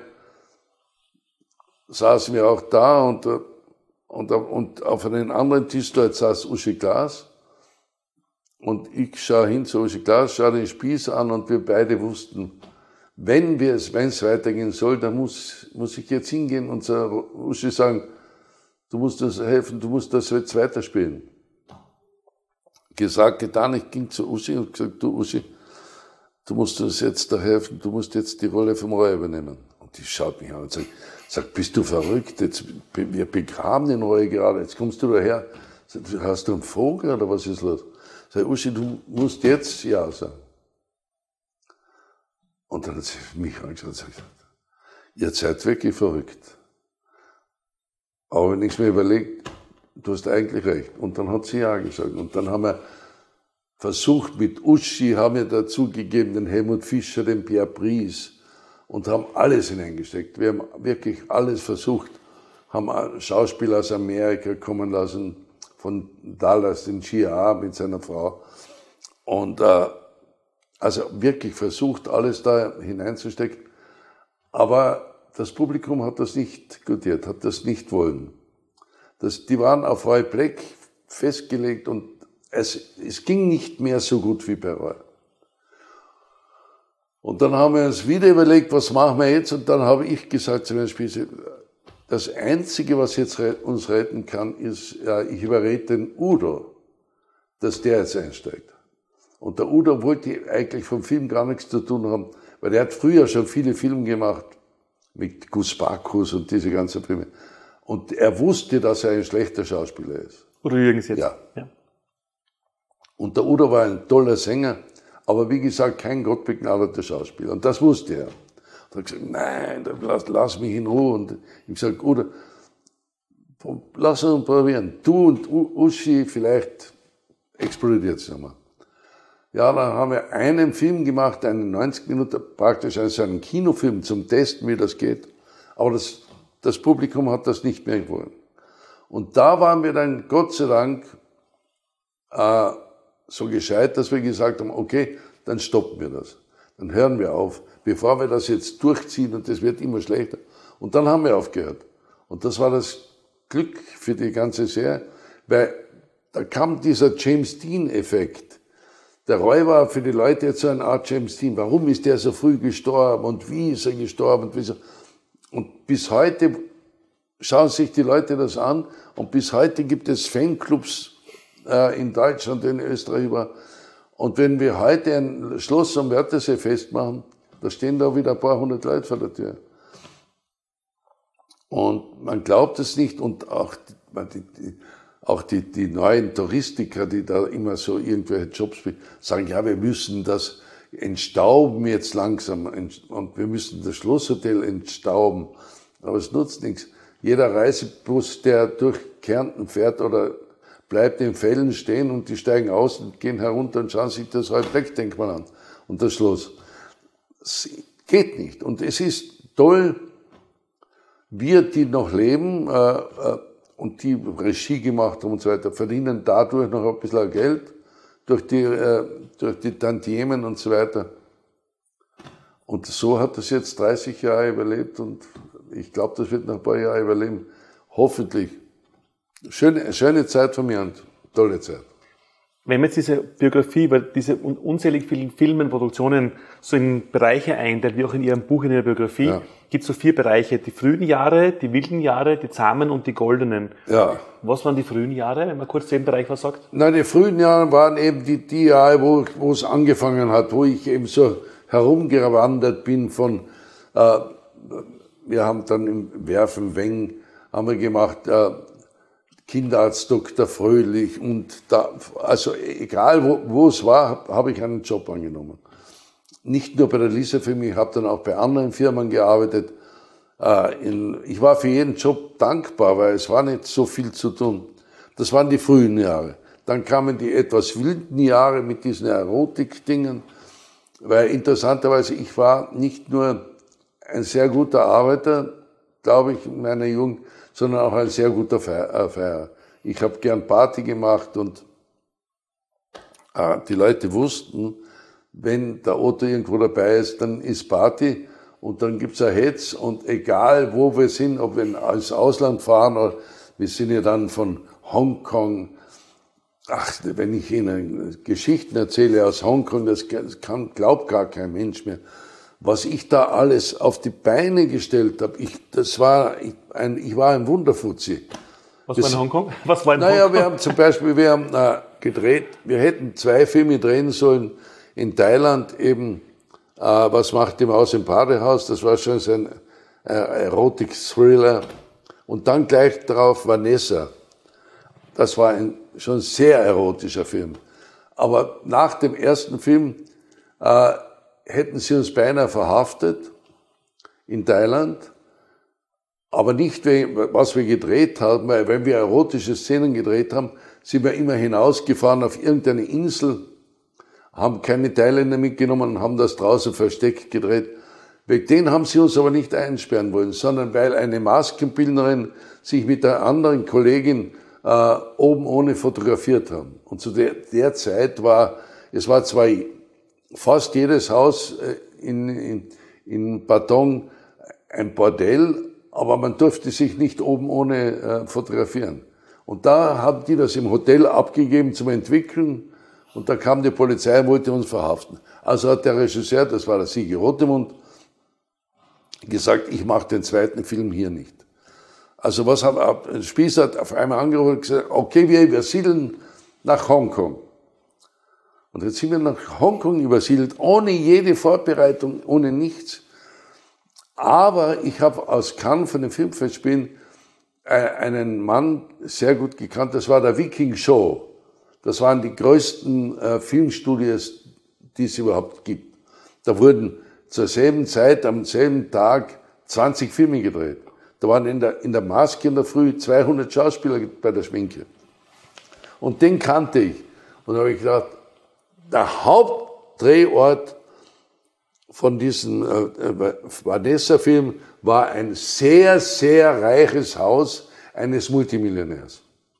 saßen wir auch da und, und, und auf einem anderen Tisch dort saß Uschi Glas. Und ich schaue hin zu Uschi Glas, schaue den Spieß an und wir beide wussten, wenn wir es, wenn es weitergehen soll, dann muss, muss ich jetzt hingehen und so, Uschi sagen, du musst uns helfen, du musst das jetzt weiterspielen. Gesagt, getan, ich ging zu Uschi und gesagt, du Uschi, du musst uns jetzt da helfen, du musst jetzt die Rolle vom Roy übernehmen. Und die schaut mich an und sagt, sagt, bist du verrückt, jetzt, wir begraben den Roy gerade, jetzt kommst du daher, hast du einen Vogel oder was ist los? Sag, Uschi, du musst jetzt ja sagen. Und dann hat sie mich angeschaut und gesagt, ihr seid wirklich verrückt. Aber wenn ich es mir überlege, du hast eigentlich recht. Und dann hat sie ja gesagt. Und dann haben wir versucht, mit Uschi haben wir dazu gegeben, den Helmut Fischer, den Pierre Brice, und haben alles hineingesteckt. Wir haben wirklich alles versucht, haben Schauspieler aus Amerika kommen lassen, von Dallas, den G A mit seiner Frau. Und äh, also wirklich versucht, alles da hineinzustecken. Aber das Publikum hat das nicht gutiert, hat das nicht wollen. Das, die waren auf Roy Black festgelegt und es, es ging nicht mehr so gut wie bei Roy. Und dann haben wir uns wieder überlegt, was machen wir jetzt? Und dann habe ich gesagt zum Beispiel, das Einzige, was jetzt uns retten kann, ist, ja, ich überrede den Udo, dass der jetzt einsteigt. Und der Udo wollte eigentlich vom Film gar nichts zu tun haben, weil der hat früher schon viele Filme gemacht, mit Gus Bacchus und diese ganzen Filme. Und er wusste, dass er ein schlechter Schauspieler ist. Oder Jürgens jetzt. Ja. ja. Und der Udo war ein toller Sänger, aber wie gesagt, kein gottbegnadeter Schauspieler. Und das wusste er. Er hat gesagt, nein, lass, lass mich in Ruhe. Und ich gesagt, Udo, lass uns probieren. Du und Uschi, vielleicht explodiert es nochmal. Ja, dann haben wir einen Film gemacht, einen neunzig Minuten, praktisch also einen Kinofilm zum Testen, wie das geht. Aber das, das Publikum hat das nicht mehr gewollt. Und da waren wir dann, Gott sei Dank, äh, so gescheit, dass wir gesagt haben, okay, dann stoppen wir das. Dann hören wir auf, bevor wir das jetzt durchziehen und das wird immer schlechter. Und dann haben wir aufgehört. Und das war das Glück für die ganze Serie, weil da kam dieser James Dean-Effekt. Der Roy war für die Leute jetzt so eine Art James Dean. Warum ist der so früh gestorben und wie ist er gestorben? Und, wie so. Und bis heute schauen sich die Leute das an und bis heute gibt es Fanclubs äh, in Deutschland, in Österreich. Und wenn wir heute ein Schloss am Wörthersee festmachen, da stehen da wieder ein paar hundert Leute vor der Tür. Und man glaubt es nicht und auch die, die Auch die, die neuen Touristiker, die da immer so irgendwelche Jobs sagen, ja, wir müssen das entstauben jetzt langsam und wir müssen das Schlosshotel entstauben. Aber es nutzt nichts. Jeder Reisebus, der durch Kärnten fährt oder bleibt in Fällen stehen und die steigen aus und gehen herunter und schauen sich das Roy-Black-Denkmal an und das Schloss. Es geht nicht. Und es ist toll, wir, die noch leben, äh, und die Regie gemacht haben und so weiter, verdienen dadurch noch ein bisschen Geld, durch die, äh, durch die Tantiemen und so weiter. Und so hat das jetzt dreißig Jahre überlebt und ich glaube, das wird noch ein paar Jahre überleben. Hoffentlich. Schöne, schöne Zeit von mir und tolle Zeit. Wenn man jetzt diese Biografie über diese unzählig vielen Filme, Produktionen so in Bereiche einteilt, wie auch in Ihrem Buch, in Ihrer Biografie, ja. Gibt es so vier Bereiche. Die frühen Jahre, die wilden Jahre, die zahmen und die goldenen. Ja. Was waren die frühen Jahre, wenn man kurz zu dem Bereich was sagt? Nein, die frühen Jahre waren eben die, die Jahre, wo, wo es angefangen hat, wo ich eben so herumgewandert bin von, äh, wir haben dann im Werfen Weng, haben wir gemacht, äh, Kinderarzt Doktor Fröhlich und da, also egal wo, wo es war, habe hab ich einen Job angenommen. Nicht nur bei der Lisa-Film, ich habe dann auch bei anderen Firmen gearbeitet. Äh, in, ich war für jeden Job dankbar, weil es war nicht so viel zu tun. Das waren die frühen Jahre. Dann kamen die etwas wilden Jahre mit diesen Erotik-Dingen, weil interessanterweise ich war nicht nur ein sehr guter Arbeiter, glaube ich, in meiner Jugend, sondern auch ein sehr guter Feierer. Ich habe gern Party gemacht und äh, die Leute wussten, wenn der Otto irgendwo dabei ist, dann ist Party und dann gibt's ein Hetz und egal wo wir sind, ob wir ins Ausland fahren oder wir sind ja dann von Hongkong, ach, wenn ich Ihnen Geschichten erzähle aus Hongkong, das kann, glaubt gar kein Mensch mehr. Was ich da alles auf die Beine gestellt habe, ich, das war ein, ich war ein Wunderfuzzi. Was das, war in Hongkong? Was war in naja, Hongkong? wir haben zum Beispiel, wir haben äh, gedreht, wir hätten zwei Filme drehen sollen in Thailand, eben, äh, was macht die Maus im Badehaus, das war schon so ein äh, Erotik-Thriller. Und dann gleich darauf Vanessa. Das war ein schon sehr erotischer Film. Aber nach dem ersten Film äh, hätten sie uns beinahe verhaftet in Thailand. aber nicht, was wir gedreht haben, weil wenn wir erotische Szenen gedreht haben, sind wir immer hinausgefahren auf irgendeine Insel, haben keine Thailänder mitgenommen und haben das draußen versteckt gedreht. Wegen denen haben sie uns aber nicht einsperren wollen, sondern weil eine Maskenbildnerin sich mit der anderen Kollegin äh, oben ohne fotografiert haben. Und zu der, der Zeit war, es war zwar fast jedes Haus in, in, in Patong ein Bordell, aber man durfte sich nicht oben ohne äh, fotografieren. Und da haben die das im Hotel abgegeben zum Entwickeln und da kam die Polizei und wollte uns verhaften. Also hat der Regisseur, das war der Sigi Rotemund, gesagt, ich mache den zweiten Film hier nicht. Also was hat Spieß hat auf einmal angerufen und gesagt, okay, wir übersiedeln nach Hongkong. Und jetzt sind wir nach Hongkong übersiedelt, ohne jede Vorbereitung, ohne nichts. Aber ich habe aus Cannes von den Filmfestspielen einen Mann sehr gut gekannt, das war der Viking Show. Das waren die größten äh, Filmstudios, die es überhaupt gibt. Da wurden zur selben Zeit, am selben Tag, zwanzig Filme gedreht. Da waren in der, in der Maske in der Früh zweihundert Schauspieler bei der Schminke. Und den kannte ich. Und da habe ich gedacht, der Hauptdrehort von diesem äh, Vanessa-Film war ein sehr, sehr reiches Haus eines Multimillionärs.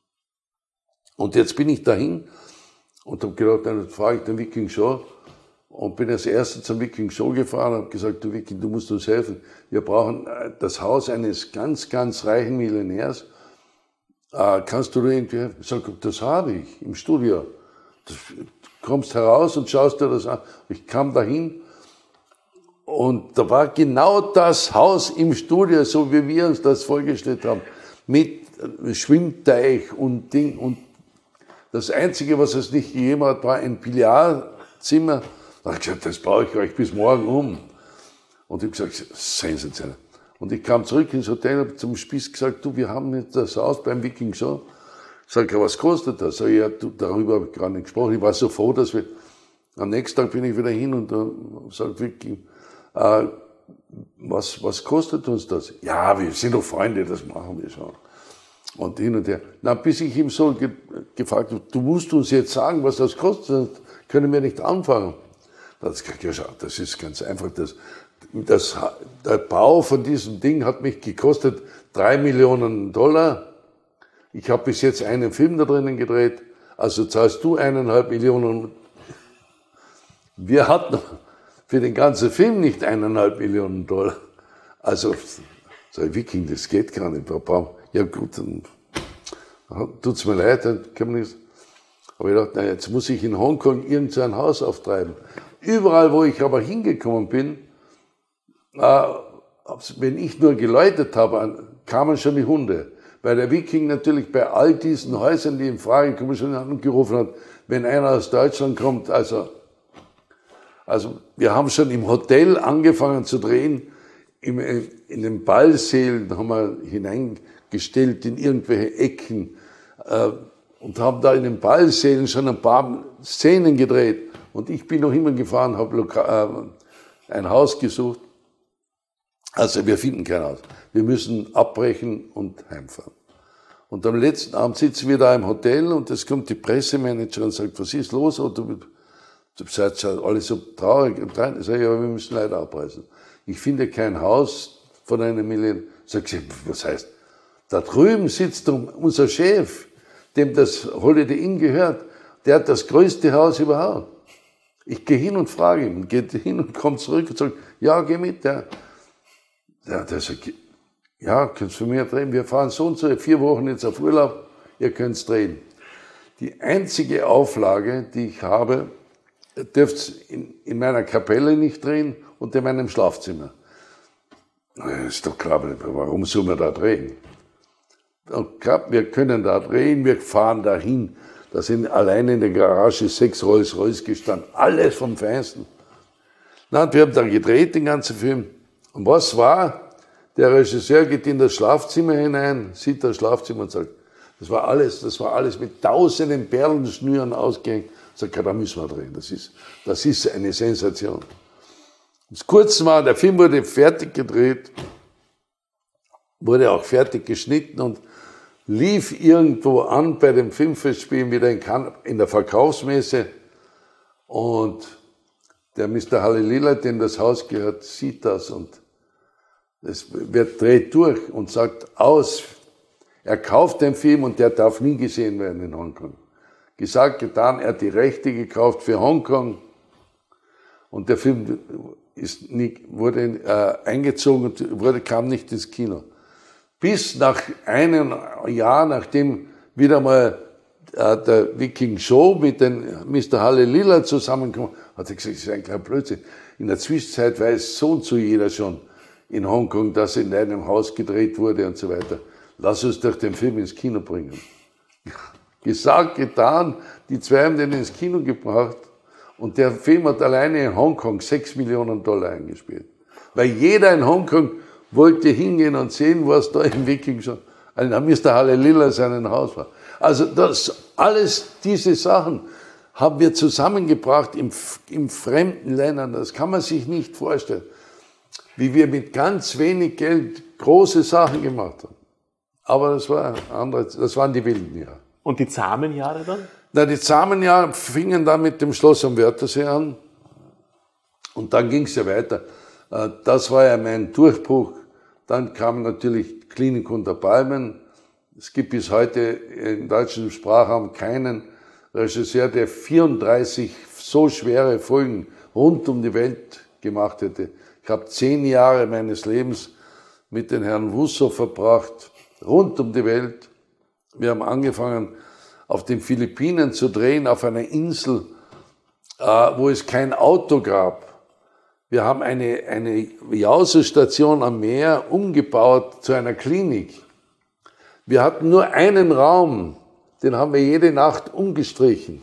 Und jetzt bin ich dahin und habe gedacht, dann frage ich den Viking Show und bin als Erster zum Viking Show gefahren und habe gesagt, du Viking, du musst uns helfen. Wir brauchen das Haus eines ganz, ganz reichen Millionärs. Äh, kannst du irgendwie helfen? Ich sage, das habe ich im Studio. Du kommst heraus und schaust dir das an. Ich kam dahin. Und da war genau das Haus im Studio, so wie wir uns das vorgestellt haben, mit Schwimmteich und Ding. Und das Einzige, was es nicht gegeben hat, war ein Billardzimmer. Da habe ich gesagt, das baue ich euch bis morgen um. Und ich habe gesagt, sensationell. Und ich kam zurück ins Hotel, habe zum Spieß gesagt, du, wir haben jetzt das Haus beim Viking Show. Ich sage, was kostet das? Sag ich, ja, du, darüber habe ich gar nicht gesprochen. Ich war so froh, dass wir, am nächsten Tag bin ich wieder hin und da sagt Viking, Äh, was, was kostet uns das? Ja, wir sind doch Freunde, das machen wir schon. Und hin und her. Na, bis ich ihm so ge gefragt habe, du musst uns jetzt sagen, was das kostet, können wir nicht anfangen. Da hat er gesagt, das ist ganz einfach. Das, das, der Bau von diesem Ding hat mich gekostet drei Millionen Dollar. Ich habe bis jetzt einen Film da drinnen gedreht, also zahlst du eineinhalb Millionen. Wir hatten für den ganzen Film nicht eineinhalb Millionen Dollar. Also, sag ich, Viking, das geht gar nicht. Ja gut, dann tut's mir leid, dann kann man nicht. Aber ich dachte, na, jetzt muss ich in Hongkong irgend so ein Haus auftreiben. Überall, wo ich aber hingekommen bin, äh, wenn ich nur geläutet habe, kamen schon die Hunde. Weil der Viking natürlich bei all diesen Häusern, die in Frage kommen, schon angerufen hat, wenn einer aus Deutschland kommt, also Also wir haben schon im Hotel angefangen zu drehen, im, in den Ballsälen haben wir hineingestellt in irgendwelche Ecken äh, und haben da in den Ballsälen schon ein paar Szenen gedreht. Und ich bin noch immer gefahren, habe äh, ein Haus gesucht. Also wir finden kein Haus. Wir müssen abbrechen und heimfahren. Und am letzten Abend sitzen wir da im Hotel und es kommt die Pressemanagerin und sagt, was ist los? Und du, Du seid alle so traurig und rein. Ich sage, ja, wir müssen leider abreisen. Ich finde kein Haus von einer Million. Sag ich, was heißt? Da drüben sitzt unser Chef, dem das Holiday Inn gehört. Der hat das größte Haus überhaupt. Ich gehe hin und frage ihn, geht hin und kommt zurück und sagt, ja, geh mit. Ja, der, der sagt, ja, kannst du mir drehen? Wir fahren so und so vier Wochen jetzt auf Urlaub. Ihr könnt's drehen. Die einzige Auflage, die ich habe, dürft in, in meiner Kapelle nicht drehen und in meinem Schlafzimmer. Das ist doch klar, warum sollen wir da drehen? Wir können da drehen, wir fahren dahin. Da sind allein in der Garage sechs Rolls-Royce gestanden, alles vom Feinsten. Na, und wir haben dann gedreht, den ganzen Film. Und was war? Der Regisseur geht in das Schlafzimmer hinein, sieht das Schlafzimmer und sagt, das war alles, das war alles mit tausenden Perlenschnüren ausgehängt. Sagt, ja, da müssen wir drehen. Das ist, das ist eine Sensation. Das Kurze war, der Film wurde fertig gedreht. wurde auch fertig geschnitten und lief irgendwo an bei den Filmfestspielen wieder in Cannes, in der Verkaufsmesse. Und der Mister Halilila, dem das Haus gehört, sieht das und es wird dreht durch und sagt aus, er kauft den Film und der darf nie gesehen werden in Hongkong. Gesagt, getan, er hat die Rechte gekauft für Hongkong und der Film ist nie, wurde äh, eingezogen und wurde, kam nicht ins Kino. Bis nach einem Jahr, nachdem wieder mal äh, der Viking Show mit dem Mister Halilila zusammenkommt, hat er gesagt, das ist ein kleiner Blödsinn. In der Zwischenzeit weiß so und so jeder schon in Hongkong, dass in einem Haus gedreht wurde und so weiter. Lass uns doch den Film ins Kino bringen. Gesagt, getan, die zwei haben den ins Kino gebracht und der Film hat alleine in Hongkong sechs Millionen Dollar eingespielt. Weil jeder in Hongkong wollte hingehen und sehen, was da im Viking schon, also Mister Halilila sein Haus war. Also das, alles diese Sachen haben wir zusammengebracht in, in fremden Ländern. Das kann man sich nicht vorstellen, wie wir mit ganz wenig Geld große Sachen gemacht haben. Aber das war andere, das waren die wilden Jahre. Und die zahmen Jahre dann? Na, die zahmen Jahre fingen dann mit dem Schloss am Wörthersee an. Und dann ging es ja weiter. Das war ja mein Durchbruch. Dann kam natürlich Klinik unter Palmen. Es gibt bis heute im deutschen Sprachraum keinen Regisseur, der vierunddreißig so schwere Folgen rund um die Welt gemacht hätte. Ich habe zehn Jahre meines Lebens mit den Herrn Wusso verbracht, rund um die Welt. Wir haben angefangen, auf den Philippinen zu drehen, auf einer Insel, wo es kein Auto gab. Wir haben eine, eine Jause-Station am Meer umgebaut zu einer Klinik. Wir hatten nur einen Raum, den haben wir jede Nacht umgestrichen.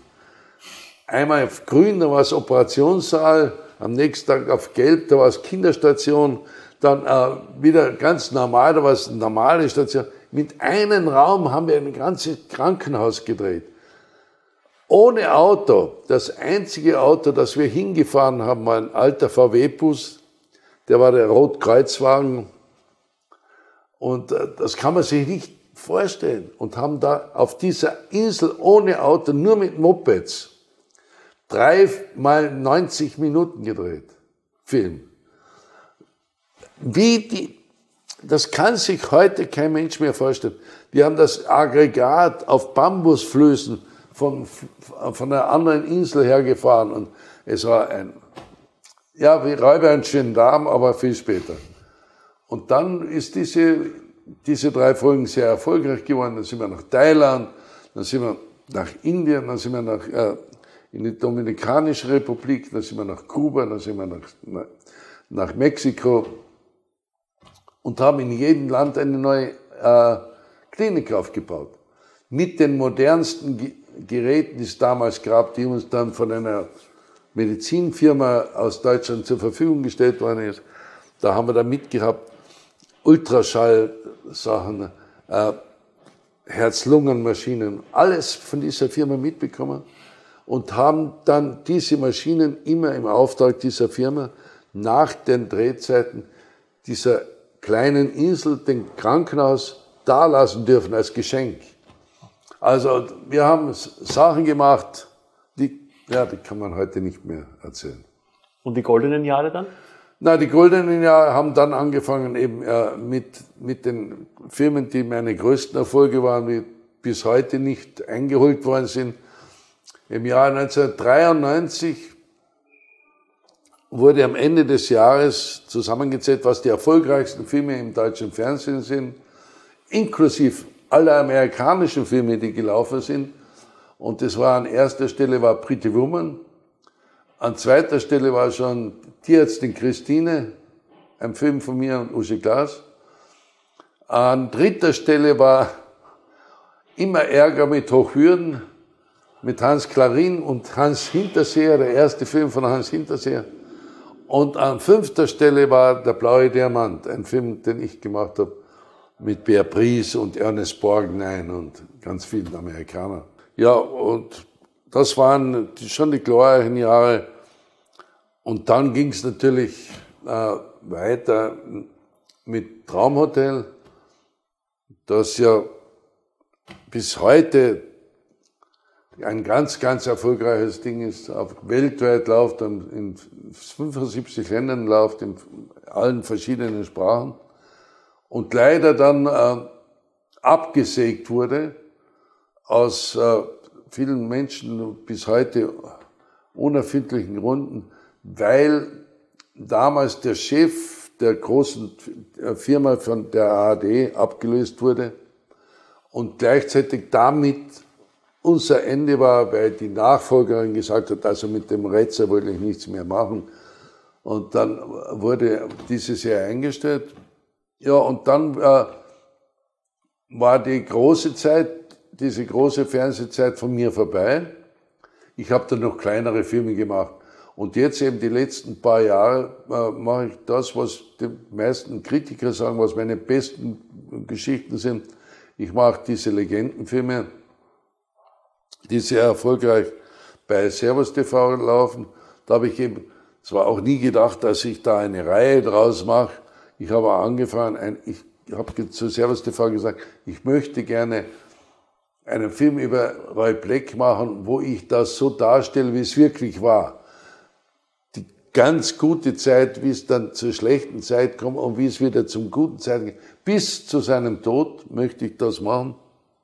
Einmal auf grün, da war es Operationssaal, am nächsten Tag auf gelb, da war es Kinderstation, dann äh, wieder ganz normal, da war es eine normale Station. Mit einem Raum haben wir ein ganzes Krankenhaus gedreht. Ohne Auto. Das einzige Auto, das wir hingefahren haben, war ein alter V W-Bus. Der war der Rotkreuzwagen. Und äh, das kann man sich nicht vorstellen. Und haben da auf dieser Insel ohne Auto, nur mit Mopeds, drei mal neunzig Minuten gedreht. Film. Wie die, das kann sich heute kein Mensch mehr vorstellen. Wir haben das Aggregat auf Bambusflößen von, von einer anderen Insel hergefahren und es war ein, ja, wie Räuber und Gendarm, aber viel später. Und dann ist diese, diese drei Folgen sehr erfolgreich geworden. Dann sind wir nach Thailand, dann sind wir nach Indien, dann sind wir nach, äh, in die Dominikanische Republik, dann sind wir nach Kuba, dann sind wir nach, nach, nach Mexiko und haben in jedem Land eine neue äh, Klinik aufgebaut. Mit den modernsten Ge Geräten, die es damals gab, die uns dann von einer Medizinfirma aus Deutschland zur Verfügung gestellt worden ist. Da haben wir da mitgehabt, Ultraschallsachen, äh, Herz-Lungen-Maschinen, alles von dieser Firma mitbekommen und haben dann diese Maschinen immer im Auftrag dieser Firma nach den Drehzeiten dieser kleinen Insel, dem Krankenhaus, dalassen dürfen als Geschenk. Also wir haben Sachen gemacht, die, ja, die kann man heute nicht mehr erzählen. Und die goldenen Jahre dann? Na, die goldenen Jahre haben dann angefangen eben äh, mit, mit den Filmen, die meine größten Erfolge waren, die bis heute nicht eingeholt worden sind. Im Jahr neunzehnhundertdreiundneunzig wurde am Ende des Jahres zusammengezählt, was die erfolgreichsten Filme im deutschen Fernsehen sind, inklusive aller amerikanischen Filme, die gelaufen sind. Und das war an erster Stelle war Pretty Woman, an zweiter Stelle war schon Tierärztin Christine, ein Film von mir und Uschi Glas. An dritter Stelle war Immer Ärger mit Hochwürden, mit Hans Klarin und Hans Hinterseher, der erste Film von Hans Hinterseher. Und an fünfter Stelle war Der blaue Diamant, ein Film, den ich gemacht habe, mit Bear Pries und Ernest Borgnine und ganz vielen Amerikanern. Ja, und das waren schon die glorreichen Jahre. Und dann ging es natürlich äh, weiter mit Traumhotel. das ja bis heute ein ganz, ganz erfolgreiches Ding ist, auf weltweit läuft, in fünfundsiebzig Ländern läuft, in allen verschiedenen Sprachen und leider dann äh, abgesägt wurde, aus äh, vielen Menschen bis heute unerfindlichen Gründen, weil damals der Chef der großen Firma von der A R D abgelöst wurde und gleichzeitig damit unser Ende war, weil die Nachfolgerin gesagt hat, also mit dem Retzer wollte ich nichts mehr machen. Und dann wurde diese Serie eingestellt. Ja, und dann äh, war die große Zeit, diese große Fernsehzeit von mir vorbei. Ich habe dann noch kleinere Filme gemacht. Und jetzt eben die letzten paar Jahre äh, mache ich das, was die meisten Kritiker sagen, was meine besten Geschichten sind. Ich mache diese Legendenfilme, die sehr erfolgreich bei Servus T V laufen. Da habe ich eben zwar auch nie gedacht, dass ich da eine Reihe draus mache. Ich habe angefangen, ein, ich habe zu Servus T V gesagt, ich möchte gerne einen Film über Roy Black machen, wo ich das so darstelle, wie es wirklich war. Die ganz gute Zeit, wie es dann zur schlechten Zeit kommt und wie es wieder zum guten Zeit geht. Bis zu seinem Tod möchte ich das machen.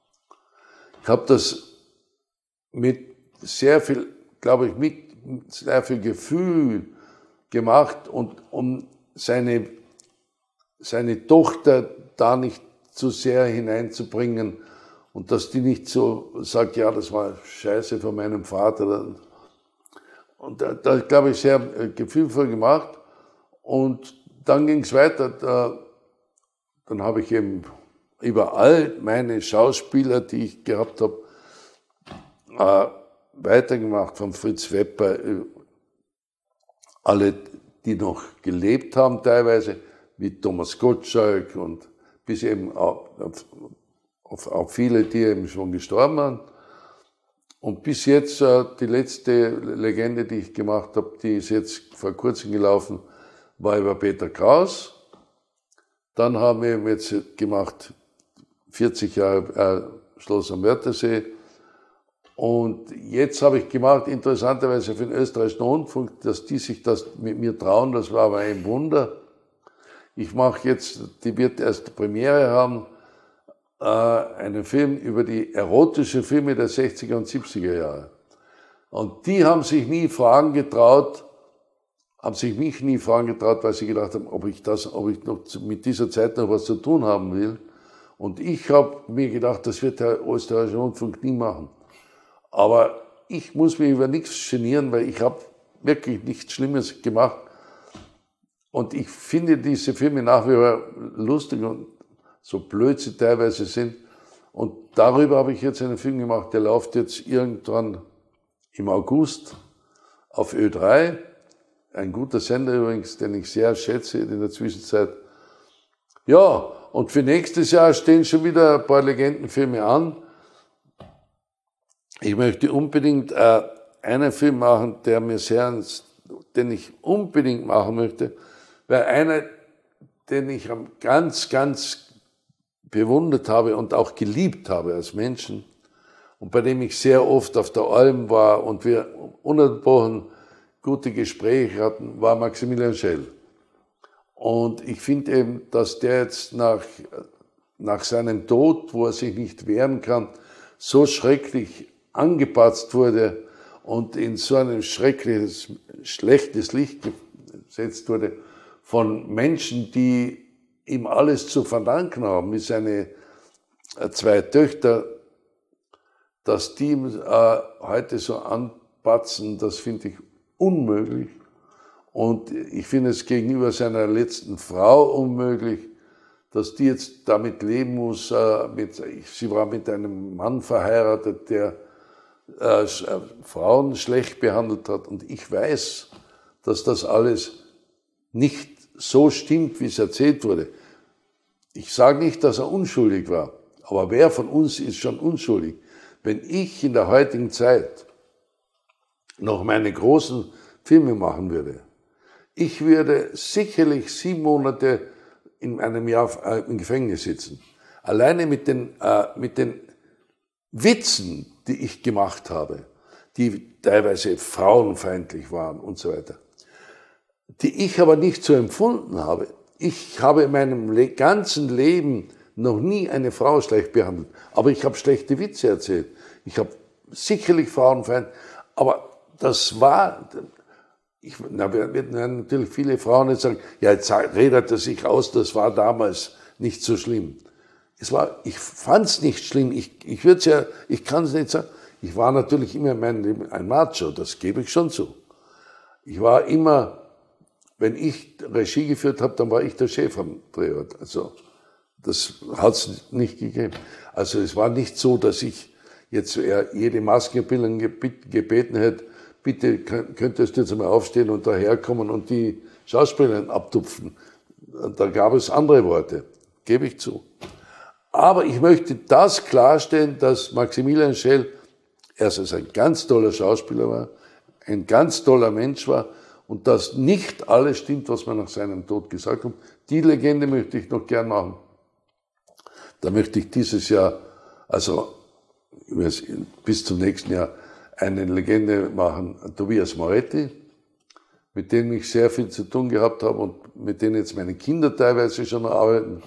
Ich habe das mit sehr viel, glaube ich, mit sehr viel Gefühl gemacht und um seine, seine Tochter da nicht zu sehr hineinzubringen und dass die nicht so sagt, ja, das war Scheiße von meinem Vater. Und da, da glaube ich, sehr gefühlvoll gemacht. Und dann ging es weiter. Da, dann habe ich eben über all meine Schauspieler, die ich gehabt habe, Äh, weitergemacht, von Fritz Wepper, alle, die noch gelebt haben teilweise, wie Thomas Gottschalk und bis eben auf, auf, auf viele, die eben schon gestorben waren. Und bis jetzt, äh, die letzte Legende, die ich gemacht habe, die ist jetzt vor kurzem gelaufen, war über Peter Kraus. Dann haben wir jetzt gemacht vierzig Jahre äh, Schloss am Wörthersee. Und jetzt habe ich gemacht, interessanterweise für den österreichischen Rundfunk, dass die sich das mit mir trauen, das war aber ein Wunder. Ich mache jetzt, die wird erst Premiere haben, äh, einen Film über die erotischen Filme der sechziger und siebziger Jahre. Und die haben sich nie Fragen getraut, haben sich mich nie Fragen getraut, weil sie gedacht haben, ob ich das, ob ich noch mit dieser Zeit noch was zu tun haben will. Und ich habe mir gedacht, das wird der österreichische Rundfunk nie machen. Aber ich muss mich über nichts genieren, weil ich habe wirklich nichts Schlimmes gemacht. Und ich finde diese Filme nach wie vor lustig und so blöd sie teilweise sind. Und darüber habe ich jetzt einen Film gemacht, der läuft jetzt irgendwann im August auf Ö drei. Ein guter Sender übrigens, den ich sehr schätze in der Zwischenzeit. Ja, und für nächstes Jahr stehen schon wieder ein paar Legendenfilme an. Ich möchte unbedingt äh, einen Film machen, der mir sehr, den ich unbedingt machen möchte, weil einer, den ich ganz, ganz bewundert habe und auch geliebt habe als Menschen und bei dem ich sehr oft auf der Alm war und wir ununterbrochen gute Gespräche hatten, war Maximilian Schell. Und ich finde eben, dass der jetzt nach, nach seinem Tod, wo er sich nicht wehren kann, so schrecklich angepatzt wurde und in so ein schreckliches, schlechtes Licht gesetzt wurde von Menschen, die ihm alles zu verdanken haben, wie seine zwei Töchter, dass die ihm äh, heute so anpatzen, das finde ich unmöglich. Und ich finde es gegenüber seiner letzten Frau unmöglich, dass die jetzt damit leben muss. Äh, mit, sie war mit einem Mann verheiratet, der äh, Frauen schlecht behandelt hat. Und ich weiß, dass das alles nicht so stimmt, wie es erzählt wurde. Ich sage nicht, dass er unschuldig war, aber wer von uns ist schon unschuldig? Wenn ich in der heutigen Zeit noch meine großen Filme machen würde, ich würde sicherlich sieben Monate in einem Jahr im Gefängnis sitzen. alleine mit den, äh, mit den Witzen, die ich gemacht habe, die teilweise frauenfeindlich waren und so weiter, die ich aber nicht so empfunden habe. Ich habe in meinem Le- ganzen Leben noch nie eine Frau schlecht behandelt, aber ich habe schlechte Witze erzählt. Ich habe sicherlich frauenfeindlich, aber das war, ich, na, werden natürlich viele Frauen jetzt sagen, ja, jetzt redet er sich aus, das war damals nicht so schlimm. Es war, ich fand es nicht schlimm, ich, ich würde es ja, ich kann es nicht sagen, ich war natürlich immer in meinem Leben ein Macho, das gebe ich schon zu. Ich war immer, wenn ich Regie geführt habe, dann war ich der Chef am Drehort. Also das hat es nicht gegeben. Also es war nicht so, dass ich jetzt jede Maskenbildung gebeten hätte, bitte könntest du jetzt mal aufstehen und daherkommen und die Schauspielerin abtupfen. Da gab es andere Worte, gebe ich zu. Aber ich möchte das klarstellen, dass Maximilian Schell erstens ein ganz toller Schauspieler war, ein ganz toller Mensch war und dass nicht alles stimmt, was man nach seinem Tod gesagt hat. Die Legende möchte ich noch gern machen. Da möchte ich dieses Jahr, also bis zum nächsten Jahr, eine Legende machen, Tobias Moretti, mit dem ich sehr viel zu tun gehabt habe und mit denen jetzt meine Kinder teilweise schon arbeiten.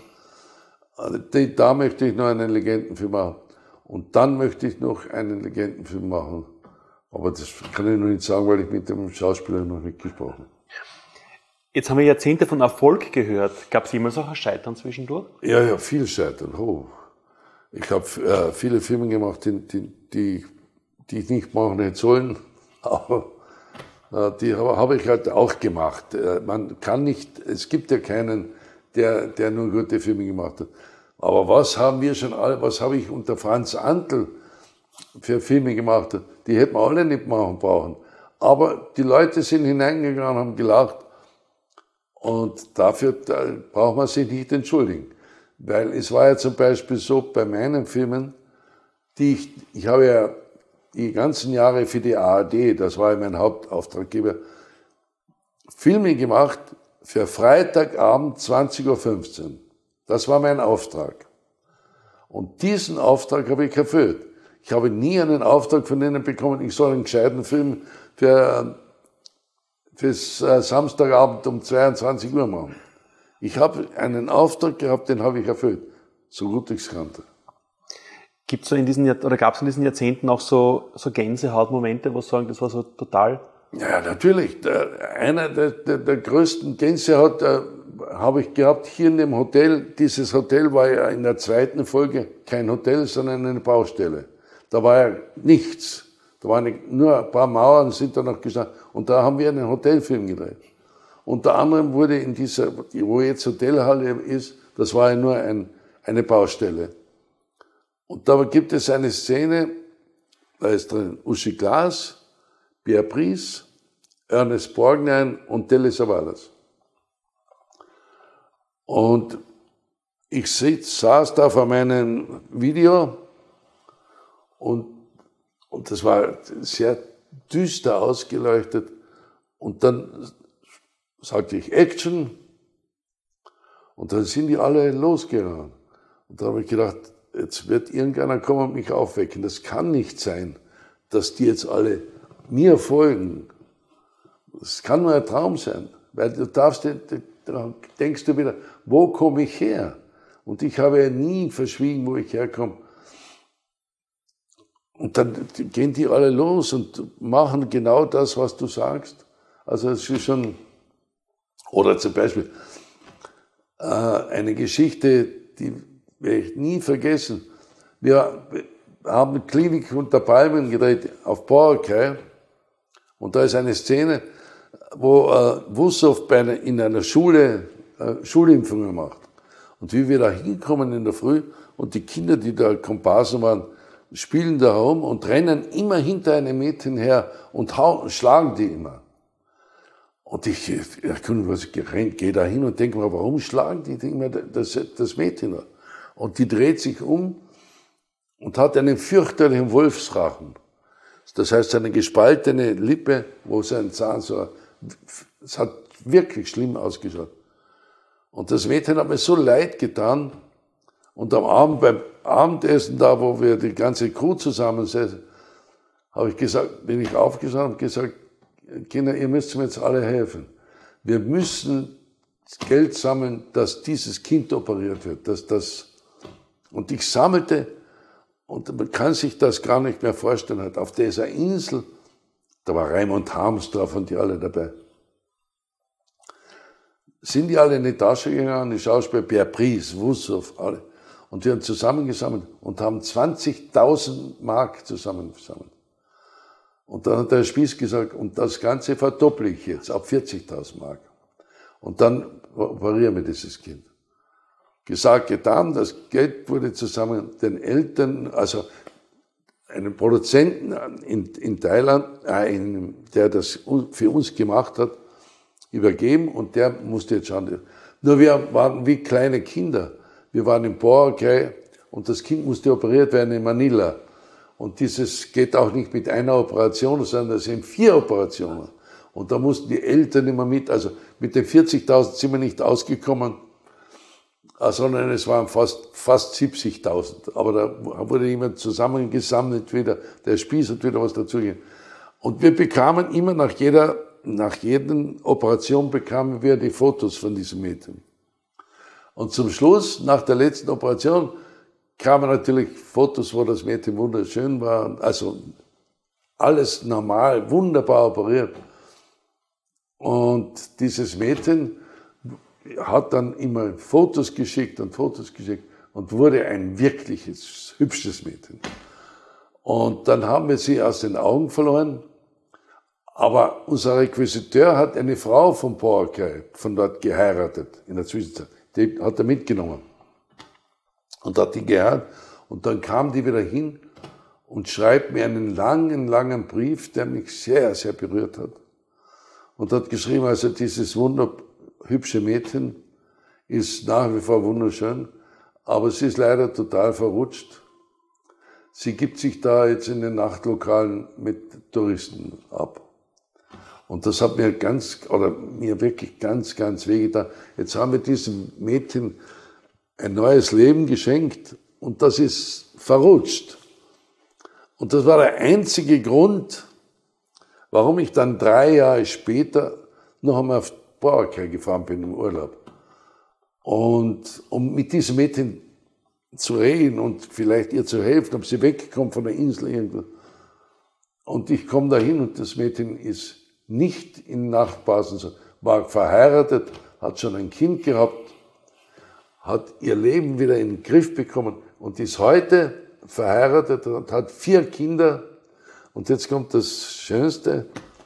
Da möchte ich noch einen Legendenfilm machen. Und dann möchte ich noch einen Legendenfilm machen. Aber das kann ich noch nicht sagen, weil ich mit dem Schauspieler noch nicht gesprochen habe. Jetzt haben wir Jahrzehnte von Erfolg gehört. Gab es jemals auch ein Scheitern zwischendurch? Ja, ja, viel Scheitern. Oh. Ich habe äh, viele Filme gemacht, die, die, die, die ich nicht machen hätte sollen. Aber äh, die habe hab ich halt auch gemacht. Äh, man kann nicht, es gibt ja keinen, der, der nur gute Filme gemacht hat. Aber was haben wir schon alle, was habe ich unter Franz Antl für Filme gemacht? Die hätten wir alle nicht machen brauchen. Aber die Leute sind hineingegangen, haben gelacht. Und dafür da braucht man sich nicht entschuldigen. Weil es war ja zum Beispiel so bei meinen Filmen, die ich, ich habe ja die ganzen Jahre für die A R D, das war ja mein Hauptauftraggeber, Filme gemacht für Freitagabend zwanzig Uhr fünfzehn. Das war mein Auftrag. Und diesen Auftrag habe ich erfüllt. Ich habe nie einen Auftrag von denen bekommen, ich soll einen gescheiten Film für, fürs Samstagabend um zweiundzwanzig Uhr machen. Ich habe einen Auftrag gehabt, den habe ich erfüllt, so gut ich es kannte. Gibt's so in diesen, oder gab es in diesen Jahrzehnten auch so, so Gänsehautmomente, wo Sie sagen, das war so total? Ja, natürlich. Der, einer der, der, der größten Gänsehaut äh, habe ich gehabt hier in dem Hotel. Dieses Hotel war ja in der zweiten Folge kein Hotel, sondern eine Baustelle. Da war ja nichts. Da waren nur ein paar Mauern, sind da noch gestanden. Und da haben wir einen Hotelfilm gedreht. Unter anderem wurde in dieser, wo jetzt Hotelhalle ist, das war ja nur ein, eine Baustelle. Und da gibt es eine Szene, da ist drin Uschi Glas, Pierre Brice, Ernest Borgnine und Telly Savalas. Und ich sitz, saß da vor meinem Video und, und das war sehr düster ausgeleuchtet. Und dann sagte ich Action und dann sind die alle losgegangen. Und da habe ich gedacht, jetzt wird irgendeiner kommen und mich aufwecken. Das kann nicht sein, dass die jetzt alle mir folgen. Das kann nur ein Traum sein, weil du darfst, da denkst du wieder, wo komme ich her? Und ich habe ja nie verschwiegen, wo ich herkomme. Und dann gehen die alle los und machen genau das, was du sagst. Also es ist schon, oder zum Beispiel äh, eine Geschichte, die werde ich nie vergessen. Wir haben Klinik unter Palmen gedreht auf Boracay und da ist eine Szene, wo äh, Wussow bei einer, in einer Schule äh, Schulimpfungen macht. Und wie wir da hinkommen in der Früh und die Kinder, die da Komparsen waren, spielen da rum und rennen immer hinter einem Mädchen her und hauen, schlagen die immer. Und ich, ich was gerannt, gehe da hin und denke mir, warum schlagen die immer das, das Mädchen da? Und die dreht sich um und hat einen fürchterlichen Wolfsrachen. Das heißt, eine gespaltene Lippe, wo sein Zahn so, es hat wirklich schlimm ausgeschaut. Und das Mädchen hat mir so leid getan Und am Abend, beim Abendessen, da wo wir die ganze Crew zusammensetzen, habe ich gesagt, bin ich aufgestanden und gesagt, Kinder, ihr müsst mir jetzt alle helfen. Wir müssen Geld sammeln, dass dieses Kind operiert wird. Dass das und ich sammelte, und man kann sich das gar nicht mehr vorstellen, halt auf dieser Insel, da war Raimund Harmsdorf und die alle dabei. Sind die alle in die Tasche gegangen, die Schauspieler, Pierre Brice, Wussow, alle. Und wir haben zusammengesammelt und haben zwanzigtausend Mark zusammengesammelt. Und dann hat der Spieß gesagt, und das Ganze verdopple ich jetzt auf vierzigtausend Mark. Und dann operieren wir dieses Kind. Gesagt, getan, das Geld wurde zusammen den Eltern, also einem Produzenten in, in Thailand, äh, in, der das für uns gemacht hat, übergeben und der musste jetzt schauen. Nur wir waren wie kleine Kinder. Wir waren in Boracay und das Kind musste operiert werden in Manila. Und dieses geht auch nicht mit einer Operation, sondern es sind vier Operationen. Und da mussten die Eltern immer mit, also mit den vierzigtausend sind wir nicht ausgekommen, sondern es waren fast, fast siebzigtausend. Aber da wurde jemand zusammengesammelt wieder, der Spieß hat wieder was dazugegeben. Und wir bekamen immer nach jeder, nach jeder Operation bekamen wir die Fotos von diesem Mädchen. Und zum Schluss, nach der letzten Operation, kamen natürlich Fotos, wo das Mädchen wunderschön war, also alles normal, wunderbar operiert. Und dieses Mädchen hat dann immer Fotos geschickt und Fotos geschickt und wurde ein wirkliches, hübsches Mädchen. Und dann haben wir sie aus den Augen verloren, aber unser Requisiteur hat eine Frau von Boracay, von dort geheiratet, in der Zwischenzeit. Die hat er mitgenommen und hat die geheiratet. Und dann kam die wieder hin und schreibt mir einen langen, langen Brief, der mich sehr, sehr berührt hat. Und hat geschrieben, also dieses wunderhübsche Mädchen ist nach wie vor wunderschön, aber sie ist leider total verrutscht. Sie gibt sich da jetzt in den Nachtlokalen mit Touristen ab. Und das hat mir ganz, oder mir wirklich ganz, ganz wehgetan. Jetzt haben wir diesem Mädchen ein neues Leben geschenkt und das ist verrutscht. Und das war der einzige Grund, warum ich dann drei Jahre später noch einmal auf Boracay gefahren bin im Urlaub. Und um mit diesem Mädchen zu reden und vielleicht ihr zu helfen, ob sie wegkommt von der Insel irgendwo. Und ich komme dahin und das Mädchen ist nicht in Nachtbasen, war verheiratet, hat schon ein Kind gehabt, hat ihr Leben wieder in den Griff bekommen und ist heute verheiratet und hat vier Kinder. Und jetzt kommt das Schönste.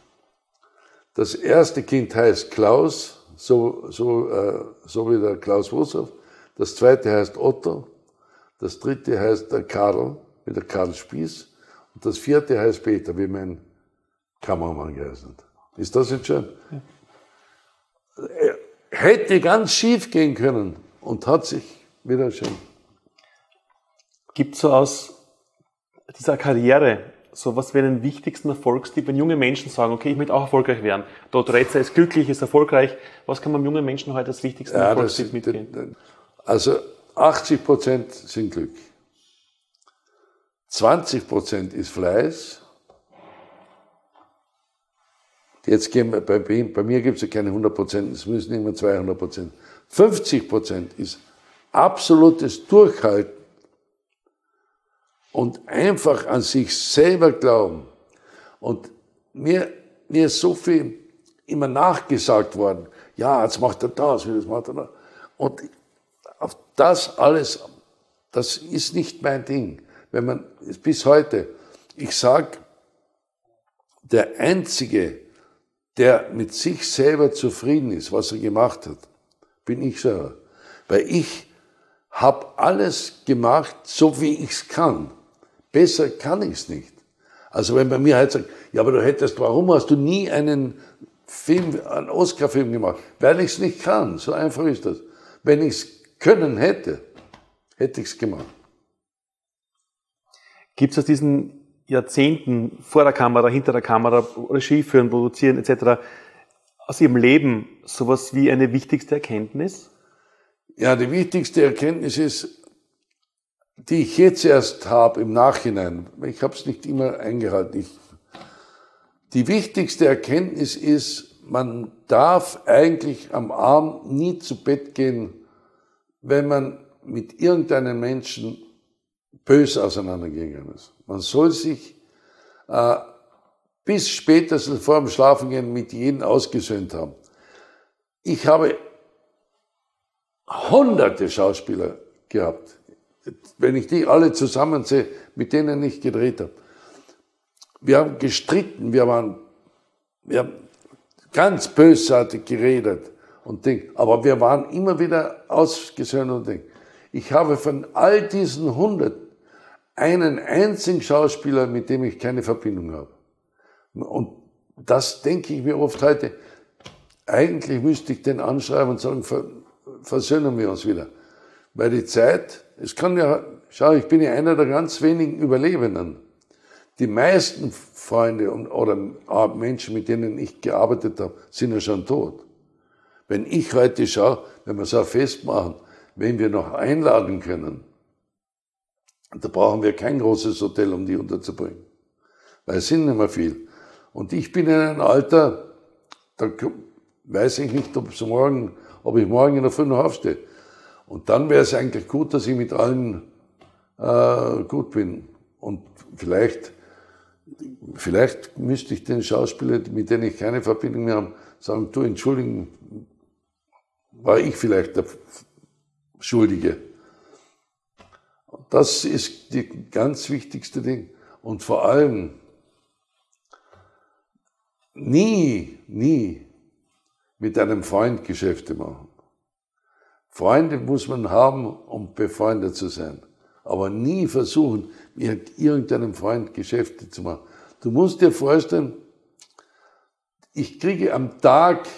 Das erste Kind heißt Klaus, so, so, äh, so wie der Klaus Wussow. Das zweite heißt Otto. Das dritte heißt der Karl, wie der Karl Spieß. Und das vierte heißt Peter, wie mein Kameramann geheißen hat. Ist das jetzt schön? Ja. Hätte ganz schief gehen können und hat sich wieder schön. Gibt es so aus dieser Karriere so was wäre den wichtigsten Erfolgstipp, wenn junge Menschen sagen, okay, ich möchte auch erfolgreich werden. Dort Retzer ist glücklich, ist erfolgreich. Was kann man jungen Menschen heute als wichtigsten ja, Erfolgstipp mitgeben? Also achtzig Prozent sind Glück. zwanzig Prozent ist Fleiß. Jetzt gehen wir, bei, bei mir gibt es ja keine hundert Prozent, es müssen immer zweihundert Prozent. fünfzig Prozent ist absolutes Durchhalten und einfach an sich selber glauben. Und mir, mir ist so viel immer nachgesagt worden, ja, jetzt macht er das, jetzt macht er das. Und auf das alles, das ist nicht mein Ding. Wenn man, bis heute, ich sag, der Einzige, der mit sich selber zufrieden ist, was er gemacht hat, bin ich selber. Weil ich habe alles gemacht, so wie ich es kann. Besser kann ich es nicht. Also wenn man mir halt sagt, ja, aber du hättest, warum hast du nie einen Film, einen Oscar-Film gemacht? Weil ich es nicht kann. So einfach ist das. Wenn ich es können hätte, hätte ich es gemacht. Gibt es aus diesen Jahrzehnten vor der Kamera, hinter der Kamera, Regie führen, produzieren et cetera, aus Ihrem Leben sowas wie eine wichtigste Erkenntnis? Ja, die wichtigste Erkenntnis ist, die ich jetzt erst habe im Nachhinein, ich habe es nicht immer eingehalten, ich, die wichtigste Erkenntnis ist, man darf eigentlich am Abend nie zu Bett gehen, wenn man mit irgendeinem Menschen böse auseinandergegangen ist. Man soll sich äh, bis spätestens vor dem Schlafengehen mit jedem ausgesöhnt haben. Ich habe hunderte Schauspieler gehabt, wenn ich die alle zusammensehe, mit denen ich gedreht habe. Wir haben gestritten, wir waren, wir haben ganz bösartig geredet und Ding, aber wir waren immer wieder ausgesöhnt und Ding. Ich habe von all diesen hundert einen einzigen Schauspieler, mit dem ich keine Verbindung habe. Und das denke ich mir oft heute. Eigentlich müsste ich den anschreiben und sagen, versöhnen wir uns wieder. Weil die Zeit, es kann ja, schau, ich bin ja einer der ganz wenigen Überlebenden. Die meisten Freunde oder Menschen, mit denen ich gearbeitet habe, sind ja schon tot. Wenn ich heute schaue, wenn wir so ein Fest machen, wen wir noch einladen können, da brauchen wir kein großes Hotel, um die unterzubringen. Weil es sind nicht mehr viel. Und ich bin in einem Alter, da weiß ich nicht, ob, morgen, ob ich morgen in der Früh noch aufstehe. Und dann wäre es eigentlich gut, dass ich mit allen äh, gut bin. Und vielleicht, vielleicht müsste ich den Schauspielern, mit denen ich keine Verbindung mehr habe, sagen, du, entschuldigen, war ich vielleicht der Schuldige. Das ist die ganz wichtigste Ding. Und vor allem nie, nie mit einem Freund Geschäfte machen. Freunde muss man haben, um befreundet zu sein. Aber nie versuchen, mit irgendeinem Freund Geschäfte zu machen. Du musst dir vorstellen, ich kriege am Tag,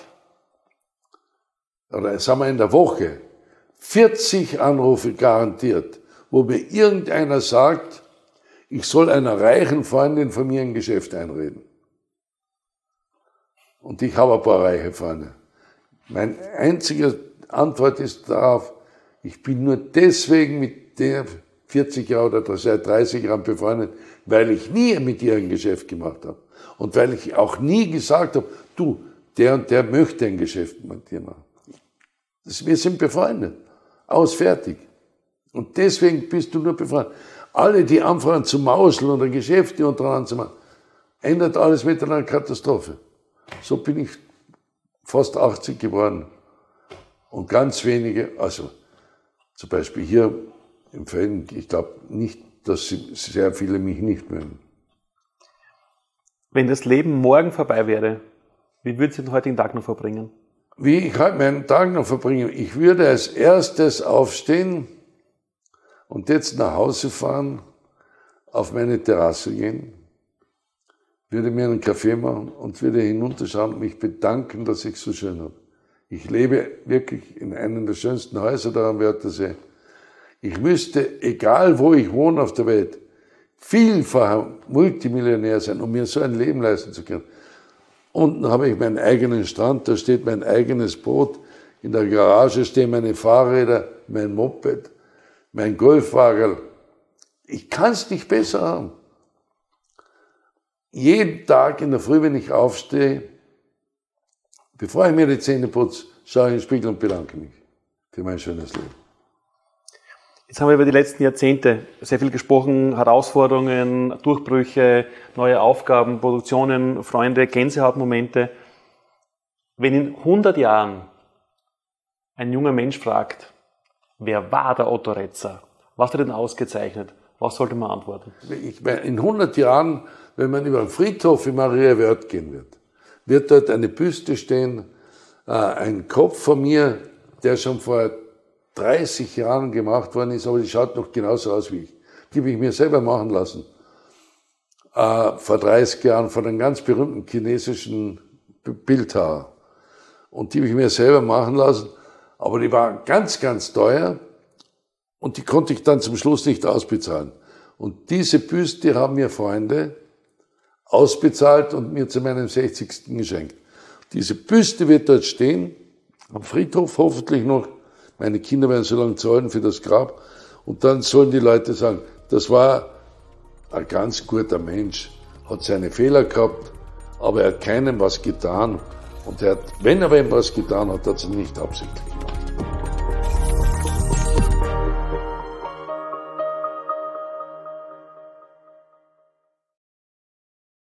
oder sagen wir in der Woche, vierzig Anrufe garantiert, wo mir irgendeiner sagt, ich soll einer reichen Freundin von mir ein Geschäft einreden. Und ich habe ein paar reiche Freunde. Meine einzige Antwort ist darauf, ich bin nur deswegen mit der vierzig Jahre oder seit dreißig Jahren befreundet, weil ich nie mit ihr ein Geschäft gemacht habe. Und weil ich auch nie gesagt habe, du, der und der möchte ein Geschäft mit dir machen. Das, wir sind befreundet. Aus, fertig. Und deswegen bist du nur befreundet. Alle, die anfangen zu mauseln oder Geschäfte untereinander zu machen, ändert alles mit einer Katastrophe. So bin ich fast achtzig geworden. Und ganz wenige, also zum Beispiel hier im Fällen, ich glaube nicht, dass sehr viele mich nicht mögen. Wenn das Leben morgen vorbei wäre, wie würdest du den heutigen Tag noch verbringen? Wie ich heute meinen Tag noch verbringe? Ich würde als erstes aufstehen und jetzt nach Hause fahren, auf meine Terrasse gehen, würde mir einen Kaffee machen und würde hinunterschauen und mich bedanken, dass ich so schön habe. Ich lebe wirklich in einem der schönsten Häuser da am Wörthersee. Ich müsste, egal wo ich wohne auf der Welt, vielfach Multimillionär sein, um mir so ein Leben leisten zu können. Unten habe ich meinen eigenen Strand, da steht mein eigenes Boot, in der Garage stehen meine Fahrräder, mein Moped, mein Golfwagen. Ich kann es nicht besser haben. Jeden Tag in der Früh, wenn ich aufstehe, bevor ich mir die Zähne putze, schaue ich in den Spiegel und bedanke mich für mein schönes Leben. Jetzt haben wir über die letzten Jahrzehnte sehr viel gesprochen, Herausforderungen, Durchbrüche, neue Aufgaben, Produktionen, Freunde, Gänsehautmomente. Wenn in hundert Jahren ein junger Mensch fragt, wer war der Otto Retzer? Was hat er denn ausgezeichnet? Was sollte man antworten? Ich meine, in hundert Jahren, wenn man über den Friedhof in Maria Wörth gehen wird, wird dort eine Büste stehen, äh, ein Kopf von mir, der schon vor dreißig Jahren gemacht worden ist, aber die schaut noch genauso aus wie ich. Die habe ich mir selber machen lassen. Äh, vor dreißig Jahren von einem ganz berühmten chinesischen Bildhauer. Und die habe ich mir selber machen lassen, aber die war ganz, ganz teuer und die konnte ich dann zum Schluss nicht ausbezahlen. Und diese Büste haben mir Freunde ausbezahlt und mir zu meinem sechzigsten geschenkt. Diese Büste wird dort stehen, am Friedhof hoffentlich noch. Meine Kinder werden so lange zahlen für das Grab. Und dann sollen die Leute sagen, das war ein ganz guter Mensch, hat seine Fehler gehabt, aber er hat keinem was getan. Und er hat, wenn er wem was getan hat, hat er nicht absichtlich.